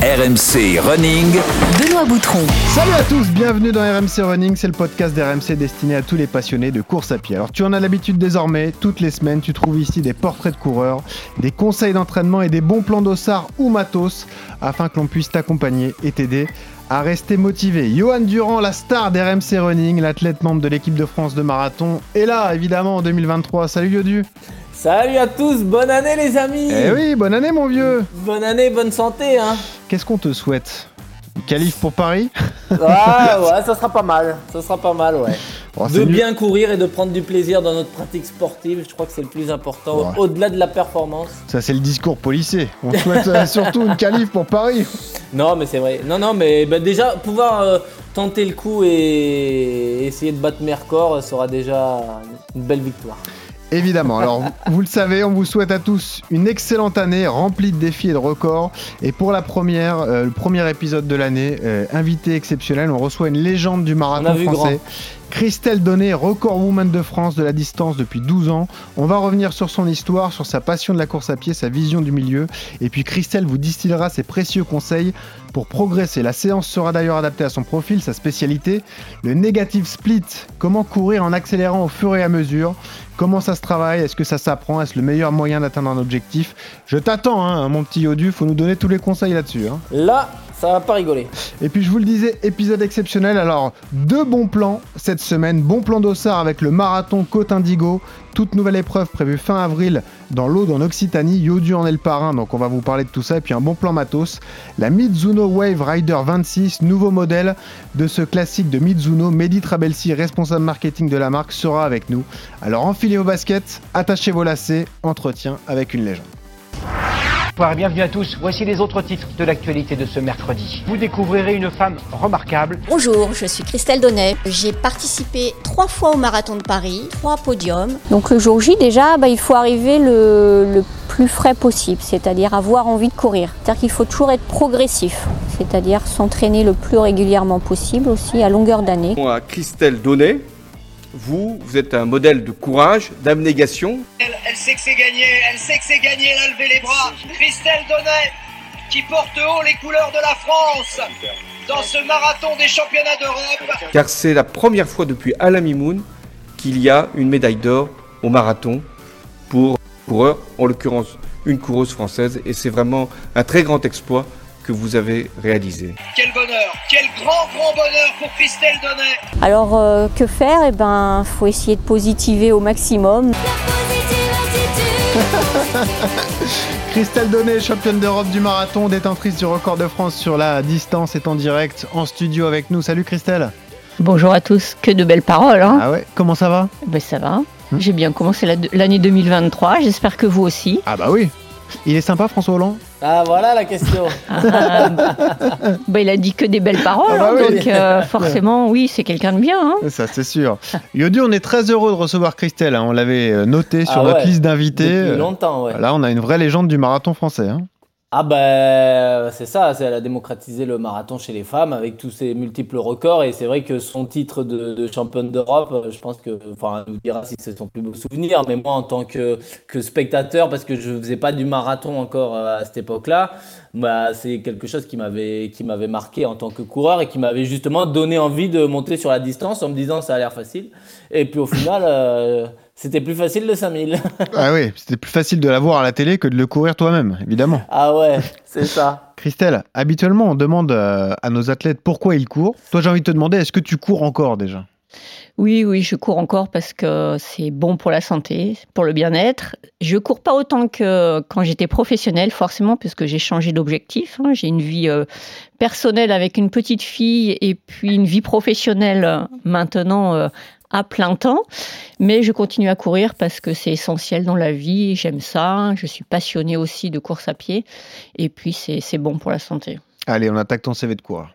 RMC Running, Benoît Boutron. Salut à tous, bienvenue dans RMC Running, c'est le podcast d'RMC destiné à tous les passionnés de course à pied. Alors tu en as l'habitude désormais, toutes les semaines tu trouves ici des portraits de coureurs, des conseils d'entraînement et des bons plans d'ossard ou matos afin que l'on puisse t'accompagner et t'aider à rester motivé. Johan Durand, la star d'RMC Running, l'athlète membre de l'équipe de France de marathon, est là évidemment en 2023. Salut Yodu. Salut à tous, bonne année les amis. Eh oui, bonne année mon vieux. Bonne année, bonne santé hein. Qu'est-ce qu'on te souhaite ? Qualif pour Paris ? Ouais, ça sera pas mal, ouais. Oh, de bien courir et de prendre du plaisir dans notre pratique sportive, je crois que c'est le plus important, ouais. Au-delà de la performance. Ça c'est le discours policé, on souhaite surtout une qualif pour Paris. Non mais c'est vrai, mais déjà pouvoir tenter le coup et essayer de battre mes records sera déjà une belle victoire. Évidemment, alors vous le savez, on vous souhaite à tous une excellente année remplie de défis et de records. Et pour le premier épisode de l'année, invité exceptionnel, on reçoit une légende du marathon français. Christelle Donnet, record woman de France de la distance depuis 12 ans. On va revenir sur son histoire, sur sa passion de la course à pied, sa vision du milieu. Et puis Christelle vous distillera ses précieux conseils pour progresser. La séance sera d'ailleurs adaptée à son profil, sa spécialité, le negative split. Comment courir en accélérant au fur et à mesure ? Comment ça se travaille ? Est-ce que ça s'apprend ? Est-ce le meilleur moyen d'atteindre un objectif ? Je t'attends, mon petit Yodu, faut nous donner tous les conseils là-dessus. Là, ça va pas rigoler. Et puis je vous le disais, épisode exceptionnel. Alors, 2 bons plans cette semaine. Bon plan d'ossard avec le marathon Côte Indigo. Toute nouvelle épreuve prévue fin avril dans l'Aude en Occitanie. Yodu en est le parrain, donc on va vous parler de tout ça. Et puis un bon plan matos. La Mizuno Wave Rider 26, nouveau modèle de ce classique de Mizuno. Mehdi Trabelsi, responsable marketing de la marque, sera avec nous. Alors enfilez vos baskets, attachez vos lacets, entretien avec une légende. Bonsoir et bienvenue à tous. Voici les autres titres de l'actualité de ce mercredi. Vous découvrirez une femme remarquable. Bonjour, je suis Christelle Donnet. J'ai participé 3 fois au Marathon de Paris, 3 podiums. Donc le jour J, déjà, il faut arriver le plus frais possible, c'est-à-dire avoir envie de courir. C'est-à-dire qu'il faut toujours être progressif, c'est-à-dire s'entraîner le plus régulièrement possible aussi à longueur d'année. À Christelle Donnet, vous êtes un modèle de courage, d'abnégation. Elle sait que c'est gagné, elle a levé les bras. Christelle Donnet qui porte haut les couleurs de la France dans ce marathon des championnats d'Europe. Car c'est la première fois depuis Alain Mimoun qu'il y a une médaille d'or au marathon pour coureur, en l'occurrence une coureuse française, et c'est vraiment un très grand exploit que vous avez réalisé. Quel bonheur, quel grand bonheur pour Christelle Donnet. Alors que faire ? Faut essayer de positiver au maximum. Christelle Donnet, championne d'Europe du marathon, détentrice du record de France sur la distance, est en direct en studio avec nous. Salut Christelle. Bonjour à tous, que de belles paroles. Ah ouais, comment ça va ? Ça va, j'ai bien commencé l'année 2023, j'espère que vous aussi. Ah bah oui. Il est sympa François Hollande ? Ah voilà la question. Il a dit que des belles paroles, oui. Donc forcément oui, c'est quelqu'un de bien. Ça c'est sûr. Yodu, on est très heureux de recevoir Christelle, on l'avait noté sur notre liste d'invités. Depuis longtemps, ouais. Là on a une vraie légende du marathon français. C'est ça, elle a démocratisé le marathon chez les femmes avec tous ses multiples records, et c'est vrai que son titre de championne d'Europe, je pense que, elle nous dira si c'est son plus beau souvenir, mais moi en tant que spectateur, parce que je faisais pas du marathon encore à cette époque-là, c'est quelque chose qui m'avait marqué en tant que coureur et qui m'avait justement donné envie de monter sur la distance en me disant ça a l'air facile, et puis au final c'était plus facile le 5000. Ah oui, c'était plus facile de la voir à la télé que de le courir toi-même, évidemment. Ah ouais, c'est ça. Christelle, habituellement, on demande à nos athlètes pourquoi ils courent. Toi, j'ai envie de te demander, est-ce que tu cours encore déjà ? Oui, je cours encore parce que c'est bon pour la santé, pour le bien-être. Je cours pas autant que quand j'étais professionnelle, forcément, puisque j'ai changé d'objectif. J'ai une vie personnelle avec une petite fille et puis une vie professionnelle maintenant à plein temps, mais je continue à courir parce que c'est essentiel dans la vie, j'aime ça, je suis passionnée aussi de course à pied, et puis c'est bon pour la santé. Allez, on attaque ton CV de coureur.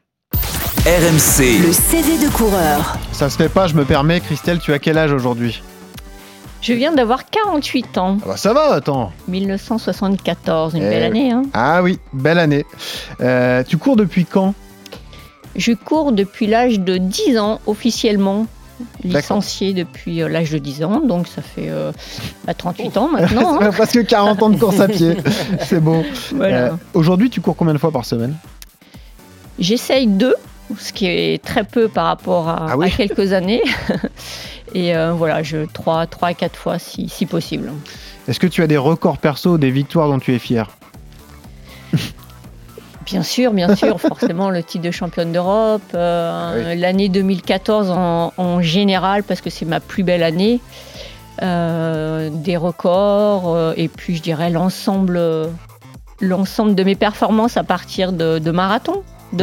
RMC. Le CV de coureur. Ça se fait pas, je me permets. Christelle, tu as quel âge aujourd'hui ? Je viens d'avoir 48 ans. Ah ça va, attends. 1974, une belle année. Ah oui, belle année. Tu cours depuis quand ? Je cours depuis l'âge de 10 ans, officiellement. Licencié depuis l'âge de 10 ans, donc ça fait 38 ans maintenant. Ça fait presque 40 ans de course à pied, c'est beau. Voilà. Aujourd'hui, tu cours combien de fois par semaine ? J'essaye 2, ce qui est très peu par rapport à quelques années. Et voilà, 3 à 4 fois si possible. Est-ce que tu as des records perso, des victoires dont tu es fière ? Bien sûr, forcément le titre de championne d'Europe, l'année 2014 en général parce que c'est ma plus belle année, des records et puis je dirais l'ensemble de mes performances à partir de marathon, de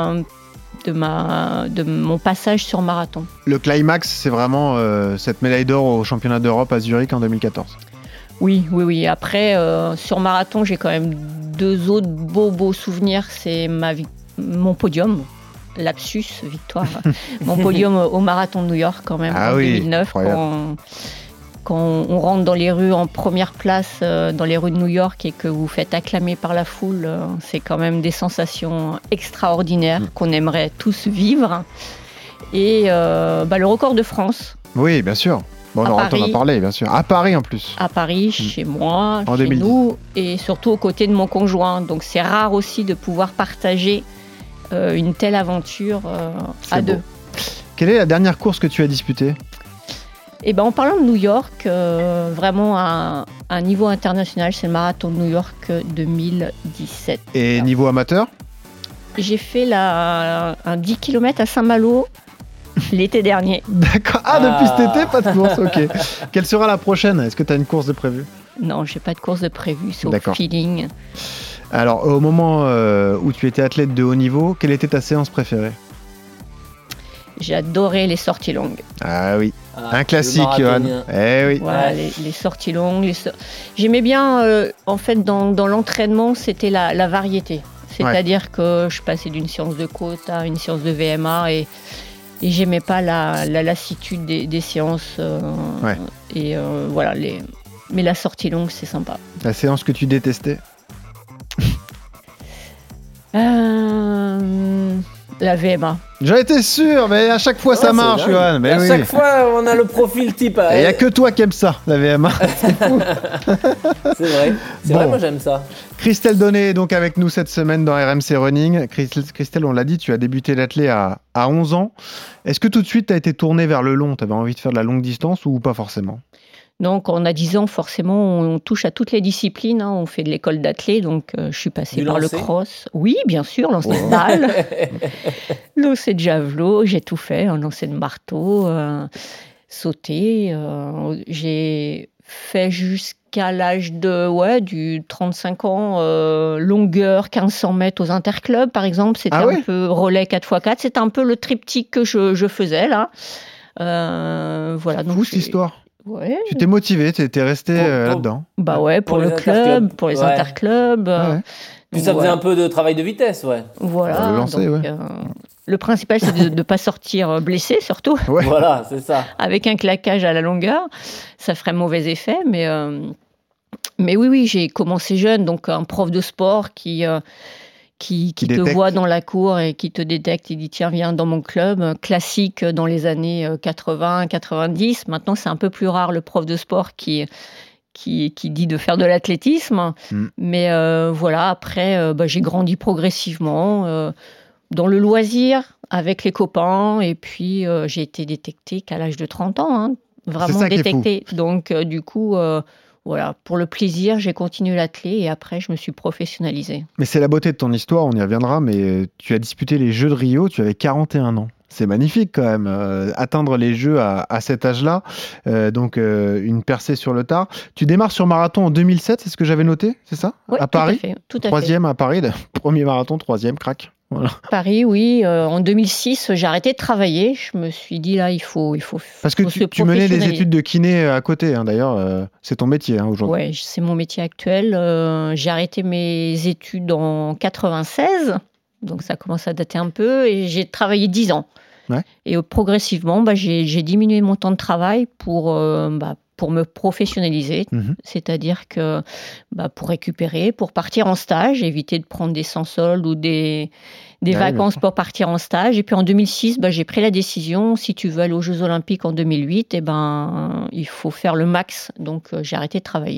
mon passage sur marathon. Le climax, c'est vraiment cette médaille d'or au championnat d'Europe à Zurich en 2014. Oui. Après, sur marathon, j'ai quand même 2 autres beaux souvenirs. C'est mon podium, lapsus, victoire. Mon podium au marathon de New York quand même en 2009. Quand on rentre dans les rues en première place, dans les rues de New York et que vous faites acclamer par la foule, c'est quand même des sensations extraordinaires qu'on aimerait tous vivre. Et le record de France. Oui, bien sûr. Bon, on en a parlé, bien sûr. À Paris en plus. À Paris, chez moi, chez nous, et surtout aux côtés de mon conjoint. Donc c'est rare aussi de pouvoir partager une telle aventure à 2. Quelle est la dernière course que tu as disputée ? En parlant de New York, vraiment à un niveau international, c'est le marathon de New York 2017. Et niveau amateur ? J'ai fait un 10 km à Saint-Malo. L'été dernier. D'accord. Depuis cet été, pas de course, ok. Quelle sera la prochaine ? Est-ce que tu as une course de prévue ? Non, j'ai pas de course de prévue, c'est au feeling. Alors, au moment où tu étais athlète de haut niveau, quelle était ta séance préférée ? J'ai adoré les sorties longues. Ah oui, un classique, Johan. Eh oui. Voilà, les sorties longues. J'aimais bien, en fait, dans l'entraînement, c'était la variété. C'est-à-dire que je passais d'une séance de côte à une séance de VMA et j'aimais pas la lassitude des séances. Et voilà, mais la sortie longue, c'est sympa. La séance que tu détestais ? La VMA. J'en étais sûr, mais à chaque fois ça marche, Johan. À chaque fois, on a le profil type. Il n'y a que toi qui aimes ça, la VMA. C'est fou. C'est vrai. C'est vrai, moi j'aime ça. Christelle Donnet est donc avec nous cette semaine dans RMC Running. Christelle, on l'a dit, tu as débuté l'athlé à 11 ans. Est-ce que tout de suite tu as été tournée vers le long ? Tu avais envie de faire de la longue distance ou pas forcément ? Donc, quand on a 10 ans, forcément, on touche à toutes les disciplines. On fait de l'école d'athlé, donc je suis passée par le cross. Oui, bien sûr, lancer de balle, lancer de javelot, j'ai tout fait. Lancer de marteau, sauter. J'ai fait jusqu'à l'âge du 35 ans, longueur 1500 mètres aux interclubs, par exemple. C'était un peu relais 4x4. C'était un peu le triptyque que je faisais, là. Voilà. Fou, cette histoire. Ouais. Tu t'es motivé, tu étais resté là-dedans. Pour le club, pour les interclubs. Puis ça faisait un peu de travail de vitesse, Voilà. Le lancer, le principal, c'est de ne pas sortir blessé, surtout. Voilà, c'est ça. Avec un claquage à la longueur, ça ferait mauvais effet. Mais oui, j'ai commencé jeune, donc un prof de sport qui te voit dans la cour et qui te détecte, il dit tiens, viens dans mon club. Classique dans les années 80, 90. Maintenant, c'est un peu plus rare le prof de sport qui dit de faire de l'athlétisme. Mais voilà, après, j'ai grandi progressivement dans le loisir avec les copains. Et puis, j'ai été détectée qu'à l'âge de 30 ans. Vraiment détectée. Donc, du coup... Voilà, pour le plaisir, j'ai continué l'athlé et après, je me suis professionnalisée. Mais c'est la beauté de ton histoire, on y reviendra, mais tu as disputé les Jeux de Rio, tu avais 41 ans. C'est magnifique quand même, atteindre les Jeux à cet âge-là, donc une percée sur le tard. Tu démarres sur marathon en 2007, c'est ce que j'avais noté, c'est ça ? Oui, à Paris, tout à fait. Troisième à Paris, premier marathon, troisième, crac. Voilà. Paris, oui. En 2006, j'ai arrêté de travailler. Je me suis dit, là, il faut Parce que tu menais des études de kiné à côté, d'ailleurs. C'est ton métier aujourd'hui. Oui, c'est mon métier actuel. J'ai arrêté mes études en 96. Donc, ça commence à dater un peu. Et j'ai travaillé 10 ans. Ouais. Et progressivement, j'ai diminué mon temps de travail pour me professionnaliser, c'est-à-dire que pour récupérer, pour partir en stage, éviter de prendre des sans-soldes ou des vacances pour partir en stage. Et puis en 2006, j'ai pris la décision, si tu veux aller aux Jeux Olympiques en 2008, il faut faire le max. Donc j'ai arrêté de travailler.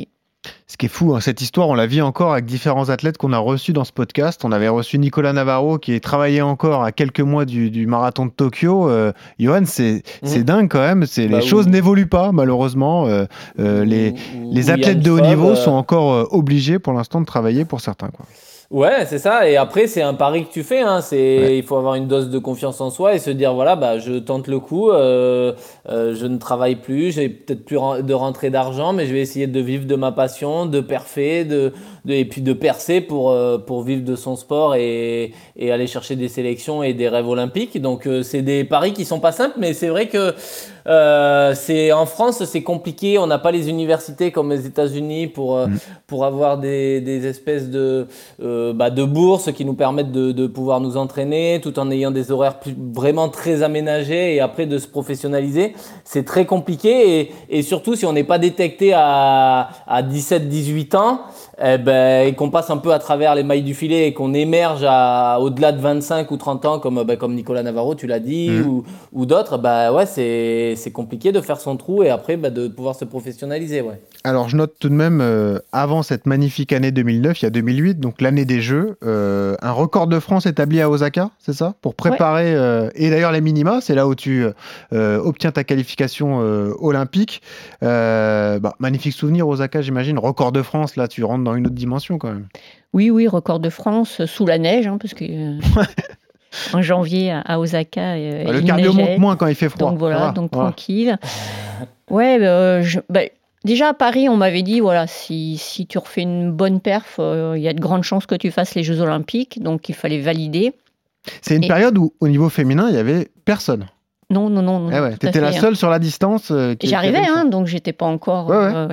Ce qui est fou, hein, cette histoire, on la vit encore avec différents athlètes qu'on a reçus dans ce podcast. On avait reçu Nicolas Navarro qui travaillait encore à quelques mois du marathon de Tokyo. Johan, c'est dingue quand même. Les choses n'évoluent pas, malheureusement. Les athlètes de haut niveau sont encore obligés pour l'instant de travailler pour certains, quoi. Ouais, c'est ça. Et après, c'est un pari que tu fais. Hein. Il faut avoir une dose de confiance en soi et se dire, voilà, je tente le coup. Je ne travaille plus. J'ai peut-être plus de rentrée d'argent, mais je vais essayer de vivre de ma passion, de perfer, et puis de percer pour vivre de son sport et aller chercher des sélections et des rêves olympiques. Donc, c'est des paris qui sont pas simples, mais c'est vrai que en France, c'est compliqué. On n'a pas les universités comme les États-Unis pour avoir des espèces de bourses qui nous permettent de pouvoir nous entraîner tout en ayant des horaires vraiment très aménagés et après de se professionnaliser. C'est très compliqué et surtout si on n'est pas détecté à 17-18 ans, et qu'on passe un peu à travers les mailles du filet et qu'on émerge au-delà de 25 ou 30 ans comme Nicolas Navarro, tu l'as dit, ou d'autres, c'est compliqué de faire son trou et après de pouvoir se professionnaliser. Ouais. Alors je note tout de même, avant cette magnifique année 2009, il y a 2008, donc l'année des Jeux, un record de France établi à Osaka, c'est ça? Pour préparer, et d'ailleurs les minima, c'est là où tu obtiens ta qualification olympique. Magnifique souvenir Osaka, j'imagine. Record de France, là tu rentres dans une autre dimension quand même. Oui, record de France, sous la neige, hein, parce que... En janvier à Osaka, le cardio monte moins quand il fait froid. Donc voilà, tranquille. Ouais, déjà à Paris, on m'avait dit voilà, si tu refais une bonne perf, il y a de grandes chances que tu fasses les Jeux Olympiques, donc il fallait valider. C'est une période où, au niveau féminin, il y avait personne. Non. Tu étais la seule sur la distance. J'arrivais, donc j'étais pas encore,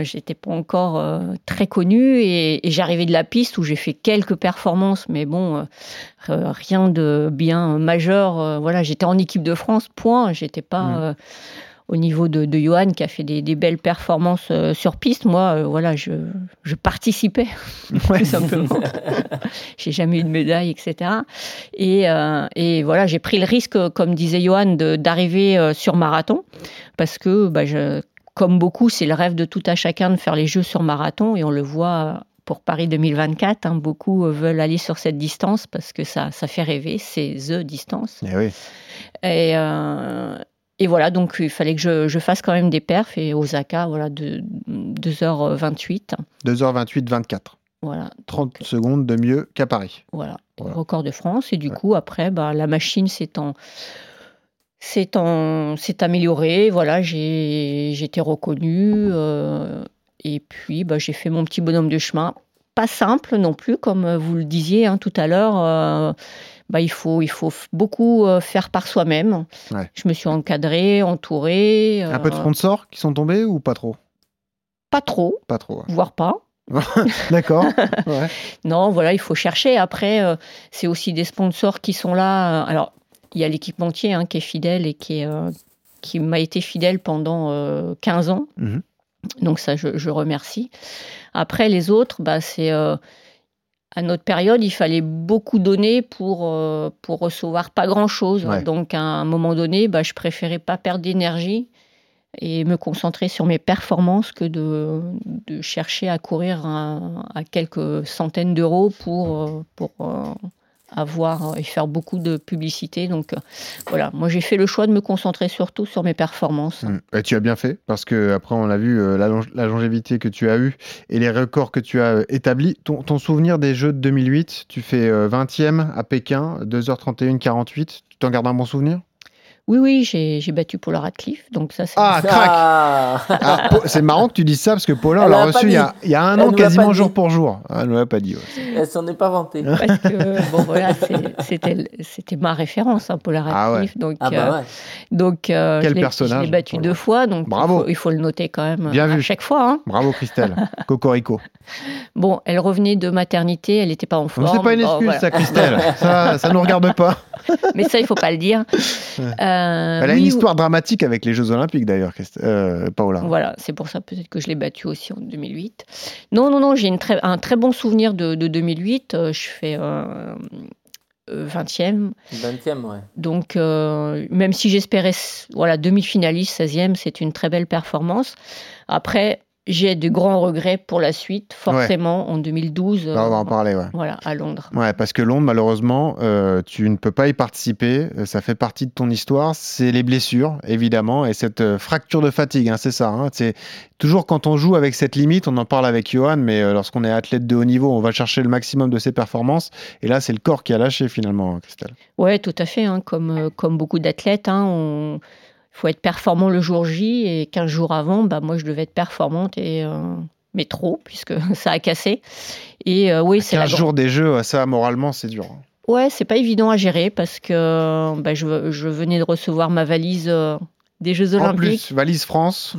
très connue et j'arrivais de la piste où j'ai fait quelques performances, mais bon, rien de bien majeur. J'étais en équipe de France, point. J'étais pas au niveau de Johan qui a fait des belles performances sur piste. Moi, je participais tout simplement. J'ai jamais eu de médaille, etc. Et j'ai pris le risque, comme disait Johan, d'arriver sur marathon parce que, comme beaucoup, c'est le rêve de tout à chacun de faire les Jeux sur marathon et on le voit pour Paris 2024. Hein, beaucoup veulent aller sur cette distance parce que ça fait rêver. C'est the distance. Et voilà, donc il fallait que je fasse quand même des perfs et Osaka, de 2h28. 2h28, 24. Voilà. 30 secondes de mieux qu'à Paris. Voilà. Record de France. Et du coup, après, la machine s'est améliorée. Voilà, j'ai été reconnue. Et puis, j'ai fait mon petit bonhomme de chemin. Pas simple non plus, comme vous le disiez tout à l'heure. Il faut beaucoup faire par soi-même. Ouais. Je me suis encadrée, entourée. Un peu de sponsors qui sont tombés ou pas trop? Pas trop. Pas trop. Ouais. Voire pas. D'accord. Ouais. Non, il faut chercher. Après, c'est aussi des sponsors qui sont là. Alors, il y a l'équipementier qui est fidèle et qui m'a été fidèle pendant 15 ans. Mm-hmm. Donc ça, je remercie. Après, les autres, c'est... à notre période, il fallait beaucoup donner pour recevoir pas grand-chose. Ouais. Donc, à un moment donné, je préférais pas perdre d'énergie et me concentrer sur mes performances que de chercher à courir à quelques centaines d'euros pour avoir et faire beaucoup de publicité. Donc, moi, j'ai fait le choix de me concentrer surtout sur mes performances. Et tu as bien fait, parce qu'après, on a vu la longévité que tu as eue et les records que tu as établis. Ton souvenir des Jeux de 2008, tu fais 20e à Pékin, 2h31, 48. Tu t'en gardes un bon souvenir? Oui, j'ai battu Paula Radcliffe, donc ça c'est... crac. C'est marrant que tu dises ça, parce que Paula, on l'a reçue il y a un an, quasiment jour pour jour. Elle ne l'a pas dit. Ouais. Elle s'en est pas vantée. Parce que, c'était ma référence, Paula Radcliffe. Donc, quel personnage. Je l'ai battue 2 fois, donc bravo. Il faut le noter quand même bien vu. Chaque fois. Hein. Bravo Christelle, Cocorico. Bon, elle revenait de maternité, elle n'était pas en forme. C'est pas une excuse, ça, Christelle. ça ne nous regarde pas. Mais ça, il ne faut pas le dire. Elle a une histoire dramatique avec les Jeux Olympiques, d'ailleurs, Paola. Voilà, c'est pour ça peut-être que je l'ai battue aussi en 2008. Non, j'ai un très bon souvenir de 2008. Je fais 20e. 20e, ouais. Donc, même si j'espérais demi-finaliste, 16e, c'est une très belle performance. Après, j'ai de grands regrets pour la suite, forcément, en 2012. On va en parler, Voilà, à Londres. Ouais, parce que Londres, malheureusement, tu ne peux pas y participer. Ça fait partie de ton histoire. C'est les blessures, évidemment, et cette fracture de fatigue, c'est ça. C'est toujours quand on joue avec cette limite, on en parle avec Johan, mais lorsqu'on est athlète de haut niveau, on va chercher le maximum de ses performances. Et là, c'est le corps qui a lâché, finalement, Christelle. Ouais, tout à fait. Comme beaucoup d'athlètes, il faut être performant le jour J, et 15 jours avant, moi je devais être performante, mais trop, puisque ça a cassé. Et oui, c'est 15 jours des Jeux, ça moralement c'est dur. Ouais, c'est pas évident à gérer, parce que je venais de recevoir ma valise des Jeux Olympiques. En plus, valise France.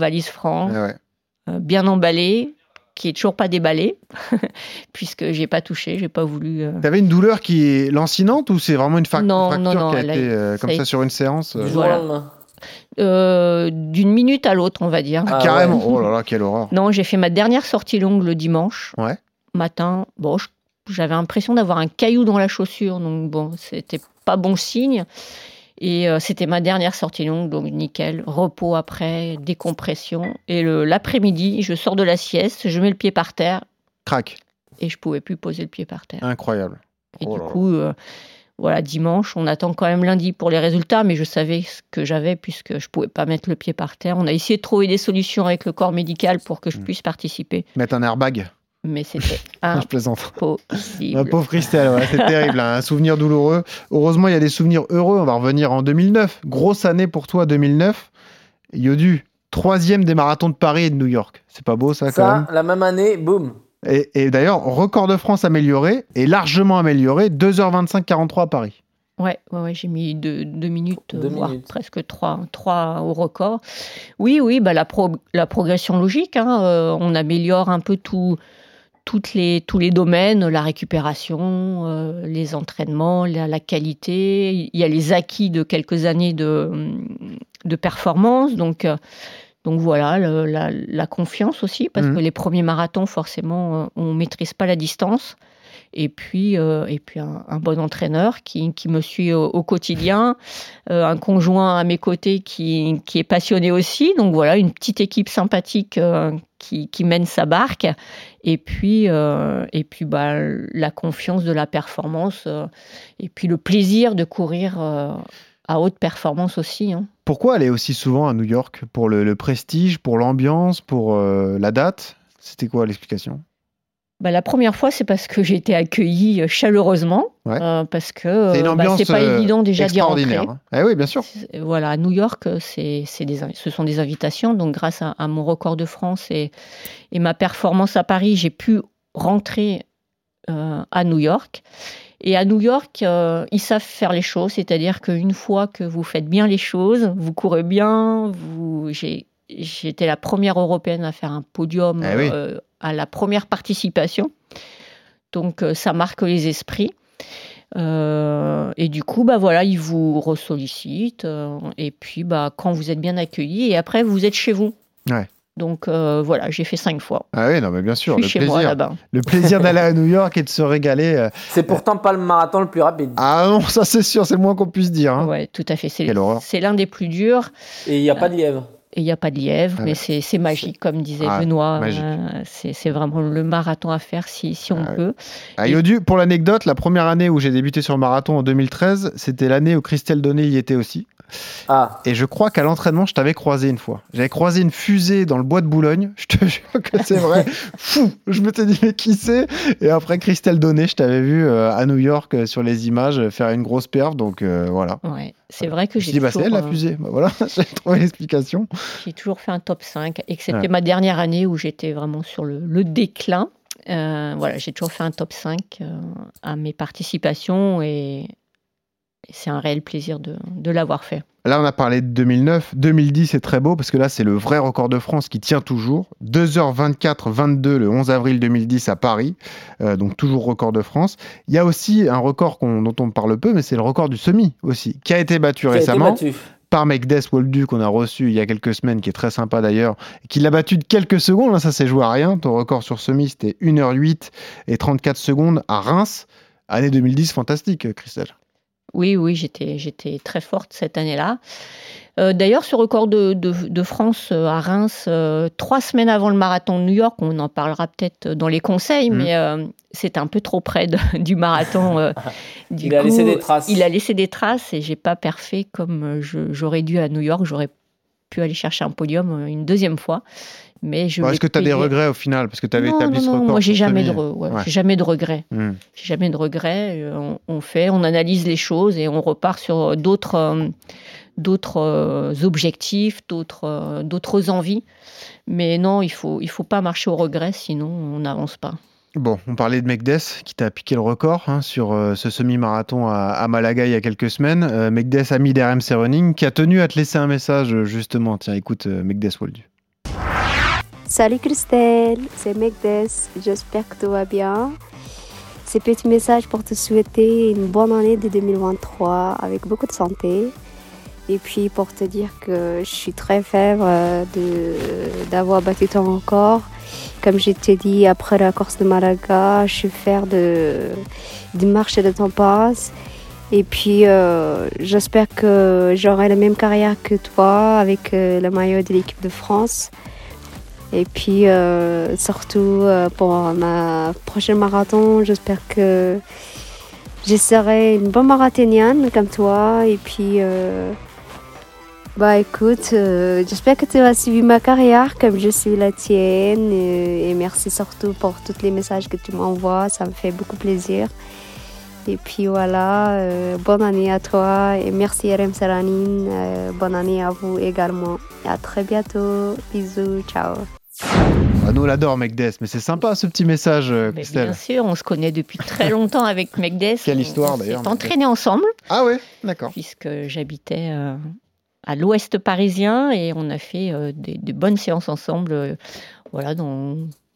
Bien emballée, qui est toujours pas déballée, puisque j'ai pas touché, j'ai pas voulu. T'avais une douleur qui est lancinante, ou c'est vraiment une fracture non, qui a été comme ça sur une séance Voilà. D'une minute à l'autre, on va dire. Carrément. Ouais. Oh là là, quelle horreur. Non, j'ai fait ma dernière sortie longue le dimanche matin. Bon, j'avais l'impression d'avoir un caillou dans la chaussure, donc bon, c'était pas bon signe. Et c'était ma dernière sortie longue, donc nickel. Repos après, décompression. Et l'après-midi, je sors de la sieste, je mets le pied par terre. Crac. Et je pouvais plus poser le pied par terre. Incroyable. Et du coup, voilà, dimanche, on attend quand même lundi pour les résultats, mais je savais ce que j'avais, puisque je pouvais pas mettre le pied par terre. On a essayé de trouver des solutions avec le corps médical pour que je puisse participer. Mettre un airbag. Mais c'était je plaisante. Impossible. Ma pauvre Christelle, c'est terrible, un souvenir douloureux. Heureusement, il y a des souvenirs heureux. On va revenir en 2009. Grosse année pour toi, 2009. Yodu, 3e des marathons de Paris et de New York. C'est pas beau, ça, quand même. La même année, boum. Et d'ailleurs, record de France amélioré, et largement amélioré, 2h25-43 à Paris. Ouais, j'ai mis 2 minutes, voire presque 3 au record. Oui, la progression logique. On améliore un peu tous les domaines, la récupération, les entraînements, la qualité. Il y a les acquis de quelques années de performance. Donc voilà, la confiance aussi, parce que les premiers marathons, forcément, on ne maîtrise pas la distance. Et puis un bon entraîneur qui me suit au quotidien, un conjoint à mes côtés qui est passionné aussi. Donc voilà, une petite équipe sympathique qui mène sa barque. Et puis la confiance de la performance, et puis le plaisir de courir à haute performance aussi. Pourquoi aller aussi souvent à New York? Pour le prestige, pour l'ambiance, pour la date? C'était quoi l'explication? La première fois, c'est parce que j'ai été accueillie chaleureusement, parce que c'est pas évident déjà d'y rentrer. Oui, bien sûr. Voilà, à New York, ce sont des invitations. Donc, grâce à mon record de France et ma performance à Paris, j'ai pu rentrer à New York. Et à New York, ils savent faire les choses. C'est-à-dire qu'une fois que vous faites bien les choses, vous courez bien. J'étais la première Européenne à faire un podium à la première participation. Donc, ça marque les esprits. Et du coup, ils vous ressollicitent. Et puis, quand vous êtes bien accueillis, et après, vous êtes chez vous. Ouais. Donc, j'ai fait 5 fois. Ah oui, non, mais bien sûr. Je suis chez moi, là-bas. Le plaisir d'aller à New York et de se régaler. C'est pourtant pas le marathon le plus rapide. Ah non, ça c'est sûr, c'est le moins qu'on puisse dire. Oui, tout à fait. Quelle horreur. C'est l'un des plus durs. Et il n'y a pas de lièvre. Et il n'y a pas de lièvre, mais c'est magique, comme disait Benoît. C'est vraiment le marathon à faire si on peut. Yodu, pour l'anecdote, la première année où j'ai débuté sur le marathon en 2013, c'était l'année où Christelle Donnet y était aussi. Et je crois qu'à l'entraînement, je t'avais croisé une fois. J'avais croisé une fusée dans le bois de Boulogne. Je te jure que c'est vrai. Fou. Je me t'ai dit, mais qui c'est? Et après, Christelle Donnet, je t'avais vu à New York sur les images faire une grosse perf. Donc voilà. Ouais, c'est vrai que j'ai toujours... c'est elle la fusée. Voilà, j'ai trouvé l'explication. J'ai toujours fait un top 5, excepté ma dernière année où j'étais vraiment sur le déclin. J'ai toujours fait un top 5 à mes participations, et c'est un réel plaisir de l'avoir fait. Là, on a parlé de 2009. 2010, c'est très beau parce que là, c'est le vrai record de France qui tient toujours. 2h24-22 le 11 avril 2010 à Paris. Donc, toujours record de France. Il y a aussi un record dont on parle peu, mais c'est le record du semi aussi, qui a été battu récemment par Mekdes Woldu, qu'on a reçu il y a quelques semaines, qui est très sympa d'ailleurs, qui l'a battu de quelques secondes. Là, ça s'est joué à rien. Ton record sur semi, c'était 1h08 et 34 secondes à Reims. Année 2010, fantastique, Christelle. Oui, j'étais très forte cette année-là. D'ailleurs, ce record de France à Reims, 3 semaines avant le marathon de New York, on en parlera peut-être dans les conseils, mais c'était un peu trop près du marathon. Il a laissé des traces. Il a laissé des traces et j'ai pas perfé comme j'aurais dû à New York. J'aurais pu aller chercher un podium une deuxième fois. Mais est-ce que tu as des regrets au final parce que tu avais établi ce record? Moi, j'ai jamais de regrets. J'ai jamais de regrets. On analyse les choses et on repart sur d'autres objectifs, d'autres envies. Mais non, il faut pas marcher au regret, sinon on n'avance pas. Bon, on parlait de Mekdes qui t'a piqué le record sur ce semi-marathon à Malaga il y a quelques semaines. Mekdes, ami d'RMC Running, qui a tenu à te laisser un message justement. Tiens, écoute Mekdes Woldu. Salut Christelle, c'est Mekdes, j'espère que tout va bien. C'est petit message pour te souhaiter une bonne année de 2023 avec beaucoup de santé. Et puis pour te dire que je suis très fière d'avoir battu ton record. Comme je t'ai dit, après la course de Malaga, je suis fière du marché de ton passe. Et puis j'espère que j'aurai la même carrière que toi avec le maillot de l'équipe de France. Et puis surtout pour ma prochaine marathon, j'espère que je serai une bonne marathonienne comme toi. Et puis écoute, j'espère que tu vas suivre ma carrière comme je suis la tienne. Et merci surtout pour tous les messages que tu m'envoies, ça me fait beaucoup plaisir. Et puis voilà, bonne année à toi et merci RMC Running, bonne année à vous également. Et à très bientôt, bisous, ciao. Nous on l'adore Mekdes, mais c'est sympa ce petit message, Christelle. Bien sûr, on se connaît depuis très longtemps avec Mekdes. Quelle histoire d'ailleurs. On s'est entraînés ensemble. Ah ouais, d'accord. Puisque j'habitais à l'ouest parisien et on a fait de bonnes séances ensemble en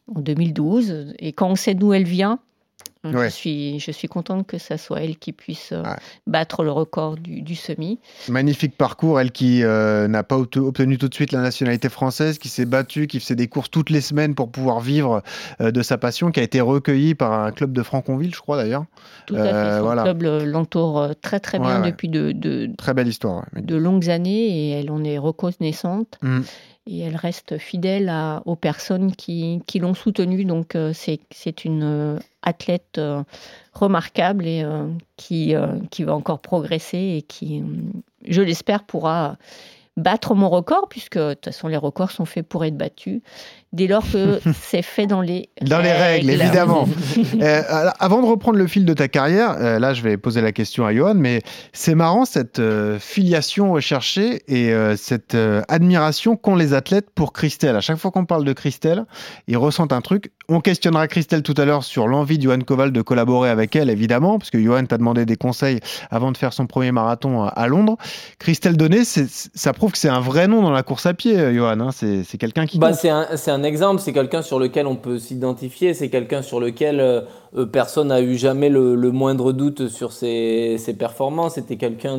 2012. Et quand on sait d'où elle vient, je suis contente que ça soit elle qui puisse battre le record du semi. Magnifique parcours, elle qui n'a pas obtenu tout de suite la nationalité française, qui s'est battue, qui faisait des courses toutes les semaines pour pouvoir vivre de sa passion, qui a été recueillie par un club de Franconville, je crois d'ailleurs. Tout à fait, son club l'entoure très très bien depuis très belle histoire, de longues années et elle en est reconnaissante. Et elle reste fidèle aux personnes qui l'ont soutenue. Donc, c'est une athlète remarquable et qui va encore progresser et qui, je l'espère, pourra battre mon record, puisque de toute façon, les records sont faits pour être battus, dès lors que c'est fait dans les règles, évidemment. Avant de reprendre le fil de ta carrière, là, je vais poser la question à Johan, mais c'est marrant cette filiation recherchée et cette admiration qu'ont les athlètes pour Christelle. À chaque fois qu'on parle de Christelle, ils ressentent un truc. On questionnera Christelle tout à l'heure sur l'envie de Johan Koval de collaborer avec elle, évidemment, parce que Johan t'a demandé des conseils avant de faire son premier marathon à Londres. Christelle Donnet, ça prouve que c'est un vrai nom dans la course à pied, Johan. Hein. C'est quelqu'un qui... c'est un exemple, c'est quelqu'un sur lequel on peut s'identifier, c'est quelqu'un sur lequel personne n'a eu jamais le moindre doute sur ses performances. C'était quelqu'un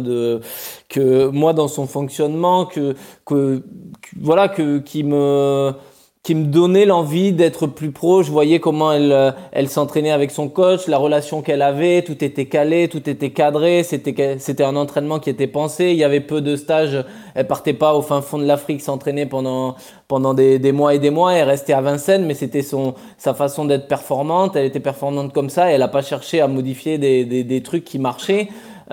que moi, dans son fonctionnement, qui me donnait l'envie d'être plus pro. Je voyais comment elle s'entraînait avec son coach, la relation qu'elle avait, tout était calé, tout était cadré, c'était un entraînement qui était pensé, il y avait peu de stages, elle partait pas au fin fond de l'Afrique s'entraîner pendant des mois et des mois, elle restait à Vincennes, mais c'était sa façon d'être performante, elle était performante comme ça, et elle a pas cherché à modifier des trucs qui marchaient.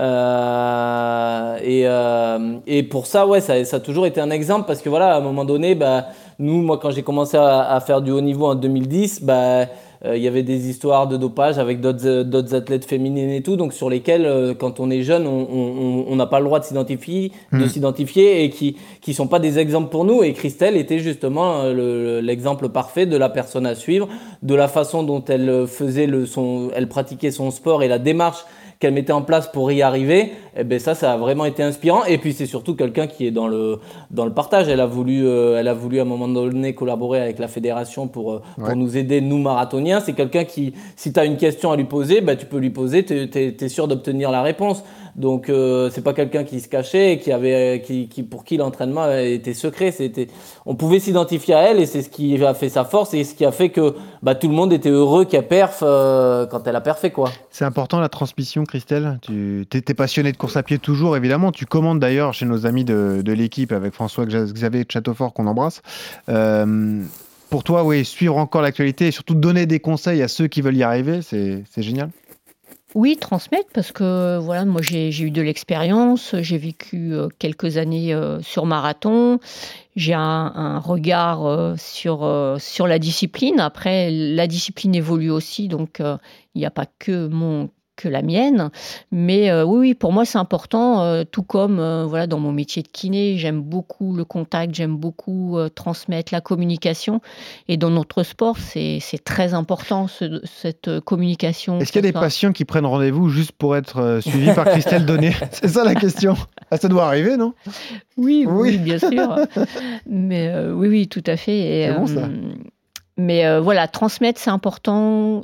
Et pour ça, ça a toujours été un exemple, parce que voilà, à un moment donné, moi, quand j'ai commencé à faire du haut niveau en 2010, il y avait des histoires de dopage avec d'autres athlètes féminines et tout, donc sur lesquelles, quand on est jeune, on n'a pas le droit de s'identifier et qui sont pas des exemples pour nous. Et Christelle était justement l'exemple parfait de la personne à suivre, de la façon dont elle faisait elle pratiquait son sport et la démarche qu'elle mettait en place pour y arriver. eh ben ça a vraiment été inspirant. Et puis c'est surtout quelqu'un qui est dans le partage. Elle a voulu à un moment donné collaborer avec la fédération pour nous aider, nous marathoniens. C'est quelqu'un qui, si tu as une question à lui poser, bah, tu peux lui poser, tu es sûr d'obtenir la réponse. Donc c'est pas quelqu'un qui se cachait et pour qui l'entraînement était secret. On pouvait s'identifier à elle et c'est ce qui a fait sa force et ce qui a fait que tout le monde était heureux qu'elle perfe quand elle a perfé, quoi. C'est important la transmission, Christelle. Tu étais passionné de course à pied toujours, évidemment. Tu commandes d'ailleurs chez nos amis de l'équipe avec François-Xavier de Châteaufort qu'on embrasse. Pour toi, oui, suivre encore l'actualité et surtout donner des conseils à ceux qui veulent y arriver, c'est génial. Oui, transmettre, parce que voilà, moi j'ai eu de l'expérience, j'ai vécu quelques années sur marathon, j'ai un regard sur la discipline. Après, la discipline évolue aussi, donc il n'y a pas que la mienne, mais oui, pour moi c'est important, tout comme voilà, dans mon métier de kiné, j'aime beaucoup le contact, j'aime beaucoup transmettre la communication, et dans notre sport c'est très important cette communication. Est-ce qu'il y a des patients qui prennent rendez-vous juste pour être suivis par Christelle Donnet? C'est ça la question. Ça doit arriver, non? Oui, bien sûr. Mais oui, tout à fait. Et, c'est bon ça. Mais voilà, transmettre c'est important.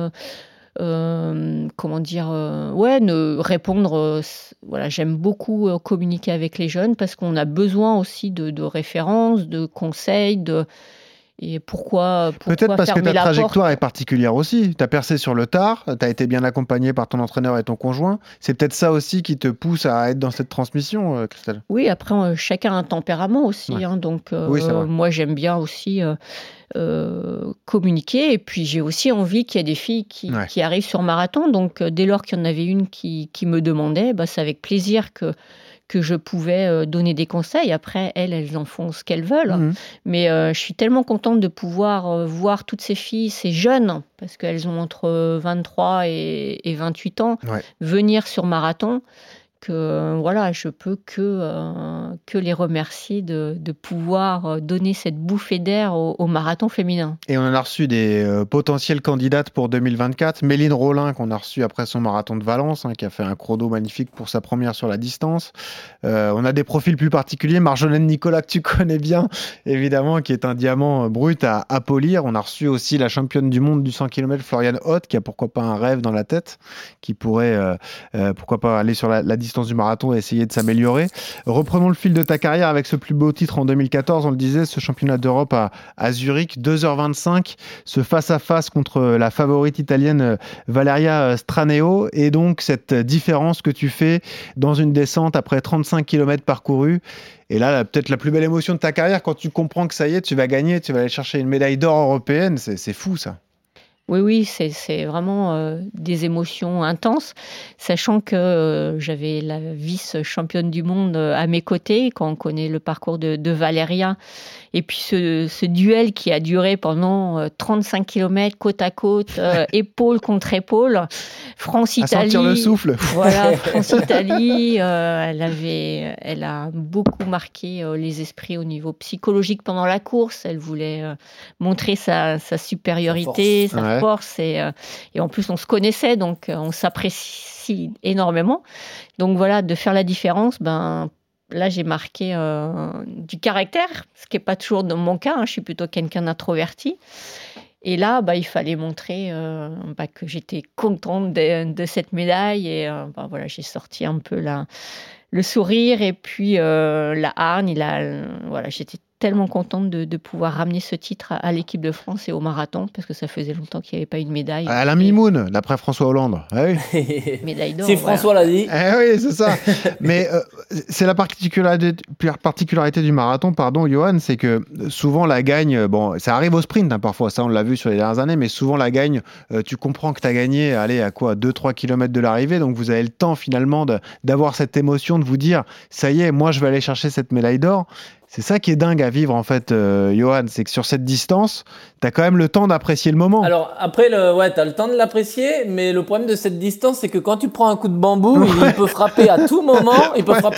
Comment dire, répondre, voilà, j'aime beaucoup communiquer avec les jeunes parce qu'on a besoin aussi de références, de conseils, et pourquoi peut-être parce que ta trajectoire porte. est particulière aussi. Tu as percé sur le tard, tu as été bien accompagné par ton entraîneur et ton conjoint. C'est peut-être ça aussi qui te pousse à être dans cette transmission, Christelle. Oui, après, chacun a un tempérament aussi. Ouais. Donc, oui, moi, j'aime bien aussi communiquer. Et puis, j'ai aussi envie qu'il y ait des filles qui arrivent sur marathon. Donc, dès lors qu'il y en avait une qui me demandait, c'est avec plaisir que je pouvais donner des conseils. Après, elles en font ce qu'elles veulent. Mmh. Mais je suis tellement contente de pouvoir voir toutes ces filles, ces jeunes, parce qu'elles ont entre 23 et 28 ans, venir sur marathon, que voilà, je peux que les remercier de pouvoir donner cette bouffée d'air au marathon féminin. Et on en a reçu des potentielles candidates pour 2024. Méline Rollin, qu'on a reçue après son marathon de Valence, qui a fait un chrono magnifique pour sa première sur la distance. On a des profils plus particuliers. Marjolaine Nicolas, que tu connais bien, évidemment, qui est un diamant brut à polir. On a reçu aussi la championne du monde du 100 km, Floriane Hoth, qui a pourquoi pas un rêve dans la tête, qui pourrait pourquoi pas aller sur la distance du marathon et essayer de s'améliorer. Reprenons le fil de ta carrière avec ce plus beau titre en 2014, on le disait, ce championnat d'Europe à Zurich, 2h25, ce face-à-face contre la favorite italienne Valeria Straneo, et donc cette différence que tu fais dans une descente après 35 km parcourus. Et là, peut-être la plus belle émotion de ta carrière, quand tu comprends que ça y est, tu vas gagner, tu vas aller chercher une médaille d'or européenne, c'est fou ça. Oui, c'est vraiment des émotions intenses, sachant que j'avais la vice-championne du monde à mes côtés, quand on connaît le parcours de Valeria. Et puis ce duel qui a duré pendant 35 km côte à côte, épaule contre épaule. France-Italie. À sentir le souffle. Voilà, France-Italie, elle a beaucoup marqué les esprits au niveau psychologique pendant la course. Elle voulait montrer sa supériorité, sa force. Et en plus, on se connaissait, donc on s'apprécie énormément. Donc voilà, de faire la différence, là, j'ai marqué du caractère, ce qui n'est pas toujours dans mon cas. Je suis plutôt quelqu'un d'introverti. Et là, il fallait montrer que j'étais contente de cette médaille. Et voilà, j'ai sorti un peu le sourire et puis la hargne. Voilà, j'étais tellement contente de pouvoir ramener ce titre à l'équipe de France et au marathon, parce que ça faisait longtemps qu'il n'y avait pas eu de médaille. Alain Mimoun, d'après François Hollande. Oui. Médaille d'or. Si François l'a dit. Oui, c'est ça. Mais c'est la particularité du marathon, Johan, c'est que souvent la gagne, ça arrive au sprint parfois, ça on l'a vu sur les dernières années, mais souvent la gagne, tu comprends que tu as gagné, à quoi, 2-3 km de l'arrivée, donc vous avez le temps finalement d'avoir cette émotion, de vous dire, ça y est, moi je vais aller chercher cette médaille d'or. C'est ça qui est dingue à vivre en fait, Johan, c'est que sur cette distance, tu as quand même le temps d'apprécier le moment. Alors après, tu as le temps de l'apprécier, mais le problème de cette distance, c'est que quand tu prends un coup de bambou, il peut frapper à tout moment, il peut frapper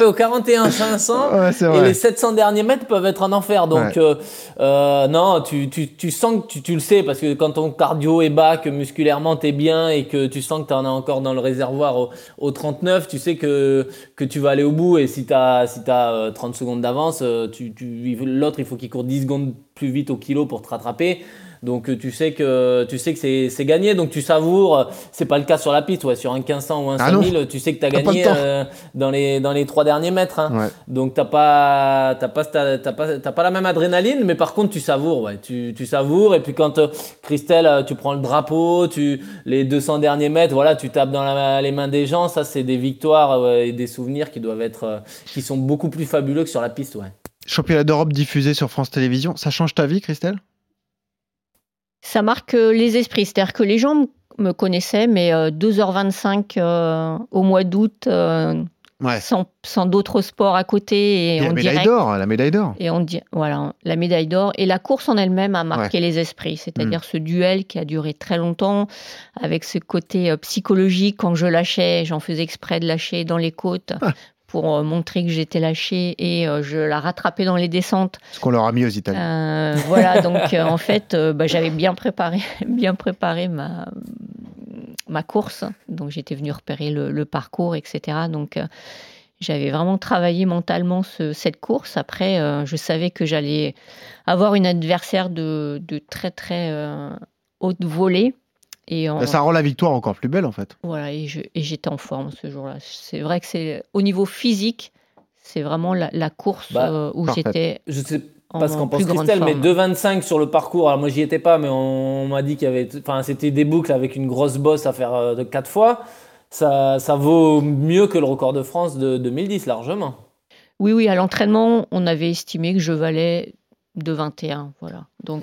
au 41 500 Ouais, c'est et vrai. les 700 derniers mètres peuvent être un enfer. Donc, non, tu sens que tu le sais parce que quand ton cardio est bas, que musculairement t'es bien et que tu sens que t'en as encore dans le réservoir au 39, tu sais que tu vas aller au bout. Et si t'as 30 secondes d'avance, l'autre, il faut qu'il court 10 secondes plus vite au kilo pour te rattraper. Donc tu sais que c'est gagné, donc tu savoures. C'est pas le cas sur la piste, ouais. Sur un 1500 ou un 5000, tu sais que t'as gagné dans les 3 derniers mètres. Hein. Ouais. Donc t'as pas la même adrénaline, mais par contre tu savoures, ouais. Tu savoures. Et puis quand Christelle, tu prends le drapeau, les 200 derniers mètres, voilà, tu tapes dans les mains des gens. Ça, c'est des victoires et des souvenirs qui sont beaucoup plus fabuleux que sur la piste, ouais. Championnat d'Europe diffusé sur France Télévisions, ça change ta vie, Christelle ? Ça marque les esprits. C'est-à-dire que les gens me connaissaient, mais 2h25 au mois d'août, sans d'autres sports à côté. Et la médaille d'or. Et on dit, voilà, la médaille d'or. Et la course en elle-même a marqué les esprits. C'est-à-dire ce duel qui a duré très longtemps, avec ce côté psychologique. Quand je lâchais, j'en faisais exprès de lâcher dans les côtes. Pour montrer que j'étais lâchée et je la rattrapais dans les descentes. Ce qu'on leur a mis aux Italiens. Voilà, donc en fait, j'avais bien préparé ma course. Donc j'étais venue repérer le parcours, etc. Donc j'avais vraiment travaillé mentalement cette course. Après, je savais que j'allais avoir une adversaire de très très haute volée. Et ça rend la victoire encore plus belle en fait. Voilà, et j'étais en forme ce jour-là. C'est vrai que c'est au niveau physique, c'est vraiment la course où j'étais. Je sais pas ce qu'en pense Christelle, mais 2,25 sur le parcours. Alors moi j'y étais pas, mais on m'a dit qu'il y avait, c'était des boucles avec une grosse bosse à faire de 4 fois. Ça vaut mieux que le record de France de 2010 largement. Oui, à l'entraînement, on avait estimé que je valais 2,21, voilà. Donc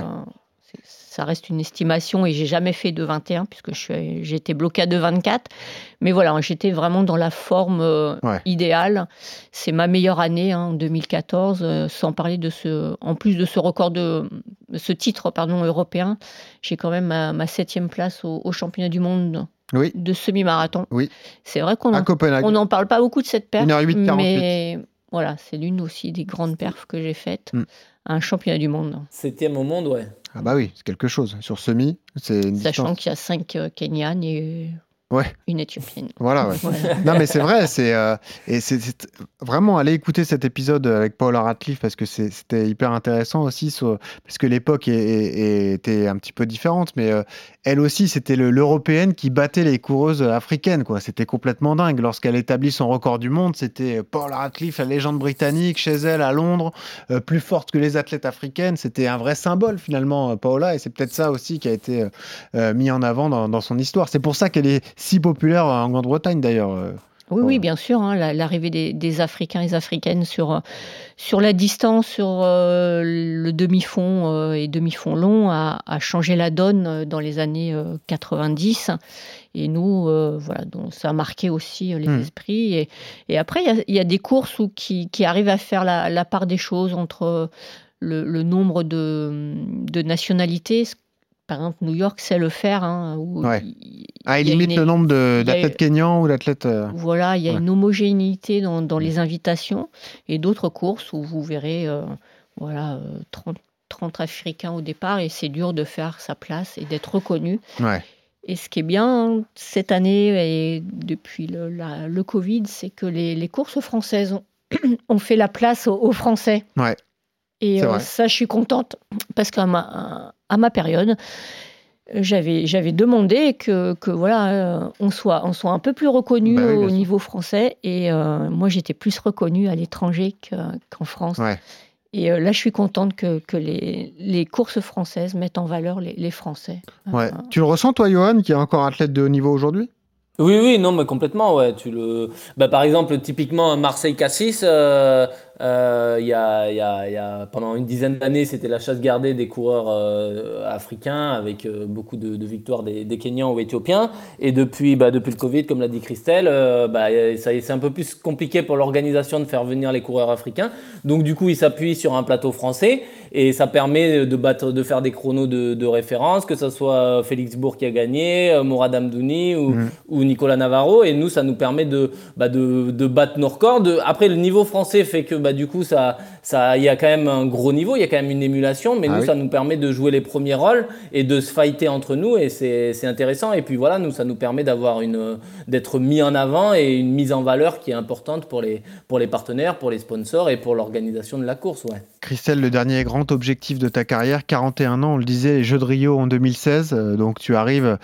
ça reste une estimation et j'ai jamais fait 2,21 puisque j'étais bloquée à 2,24. Mais voilà, j'étais vraiment dans la forme idéale. C'est ma meilleure année en 2014, sans parler en plus de ce record ce titre européen. J'ai quand même ma 7e place au championnat du monde de semi-marathon. Oui. C'est vrai qu'on n'en parle pas beaucoup de cette perf, 1h08,48. mais voilà, c'est l'une aussi des grandes perfs que j'ai faites à un championnat du monde. 7e au monde, ouais. Ah bah oui, c'est quelque chose. Sur semi, c'est une Sachant distance. qu'il y a 5 Kenyanes et une Éthiopienne. Voilà, Non, mais c'est vrai, c'est vraiment aller écouter cet épisode avec Paula Radcliffe parce que c'était hyper intéressant aussi, parce que l'époque était un petit peu différente, mais elle aussi, c'était l'Européenne qui battait les coureuses africaines, quoi. C'était complètement dingue. Lorsqu'elle établit son record du monde, c'était Paula Radcliffe, la légende britannique, chez elle à Londres, plus forte que les athlètes africaines. C'était un vrai symbole finalement, Paula, et c'est peut-être ça aussi qui a été mis en avant dans son histoire. C'est pour ça qu'elle est si populaire en Grande-Bretagne d'ailleurs. Oui, bien sûr. L'arrivée des Africains et des Africaines sur la distance, sur le demi-fond et demi-fond long a changé la donne dans les années 90. Et nous, donc ça a marqué aussi les esprits. Et après, il y a des courses qui arrivent à faire la part des choses entre le nombre de nationalités. Par exemple, New York sait le faire. Il limite le nombre d'athlètes kenyans ou d'athlètes... Voilà, il y a une homogénéité dans les invitations et d'autres courses où vous verrez 30 Africains au départ et c'est dur de faire sa place et d'être reconnu. Ouais. Et ce qui est bien cette année et depuis le Covid, c'est que les courses françaises ont fait la place aux Français. Ouais. Et ça, je suis contente parce qu'à ma période, j'avais demandé que on soit un peu plus reconnu au niveau français. Et moi, j'étais plus reconnue à l'étranger qu'en France. Ouais. Et là, je suis contente que les courses françaises mettent en valeur les Français. Ouais. Tu le ressens, toi, Johan, qui est encore athlète de haut niveau aujourd'hui ? Oui, non, mais complètement, ouais. Par exemple, typiquement, Marseille-Cassis, Il y a pendant une dizaine d'années, c'était la chasse gardée des coureurs africains avec beaucoup de victoires des Kenyans ou Éthiopiens. Et depuis le Covid, comme l'a dit Christelle, c'est un peu plus compliqué pour l'organisation de faire venir les coureurs africains. Donc du coup, ils s'appuient sur un plateau français et ça permet de faire des chronos de référence, que ce soit Félix Bourg qui a gagné, Mourad Amdouni ou Nicolas Navarro. Et nous, ça nous permet de battre nos records. Après, le niveau français fait que du coup, il y a quand même un gros niveau, il y a quand même une émulation, mais ça nous permet de jouer les premiers rôles et de se fighter entre nous, et c'est intéressant. Et puis voilà, ça nous permet d'être mis en avant et une mise en valeur qui est importante pour les partenaires, pour les sponsors et pour l'organisation de la course. Ouais. Christelle, le dernier grand objectif de ta carrière, 41 ans, on le disait, les Jeux de Rio en 2016, donc tu arrives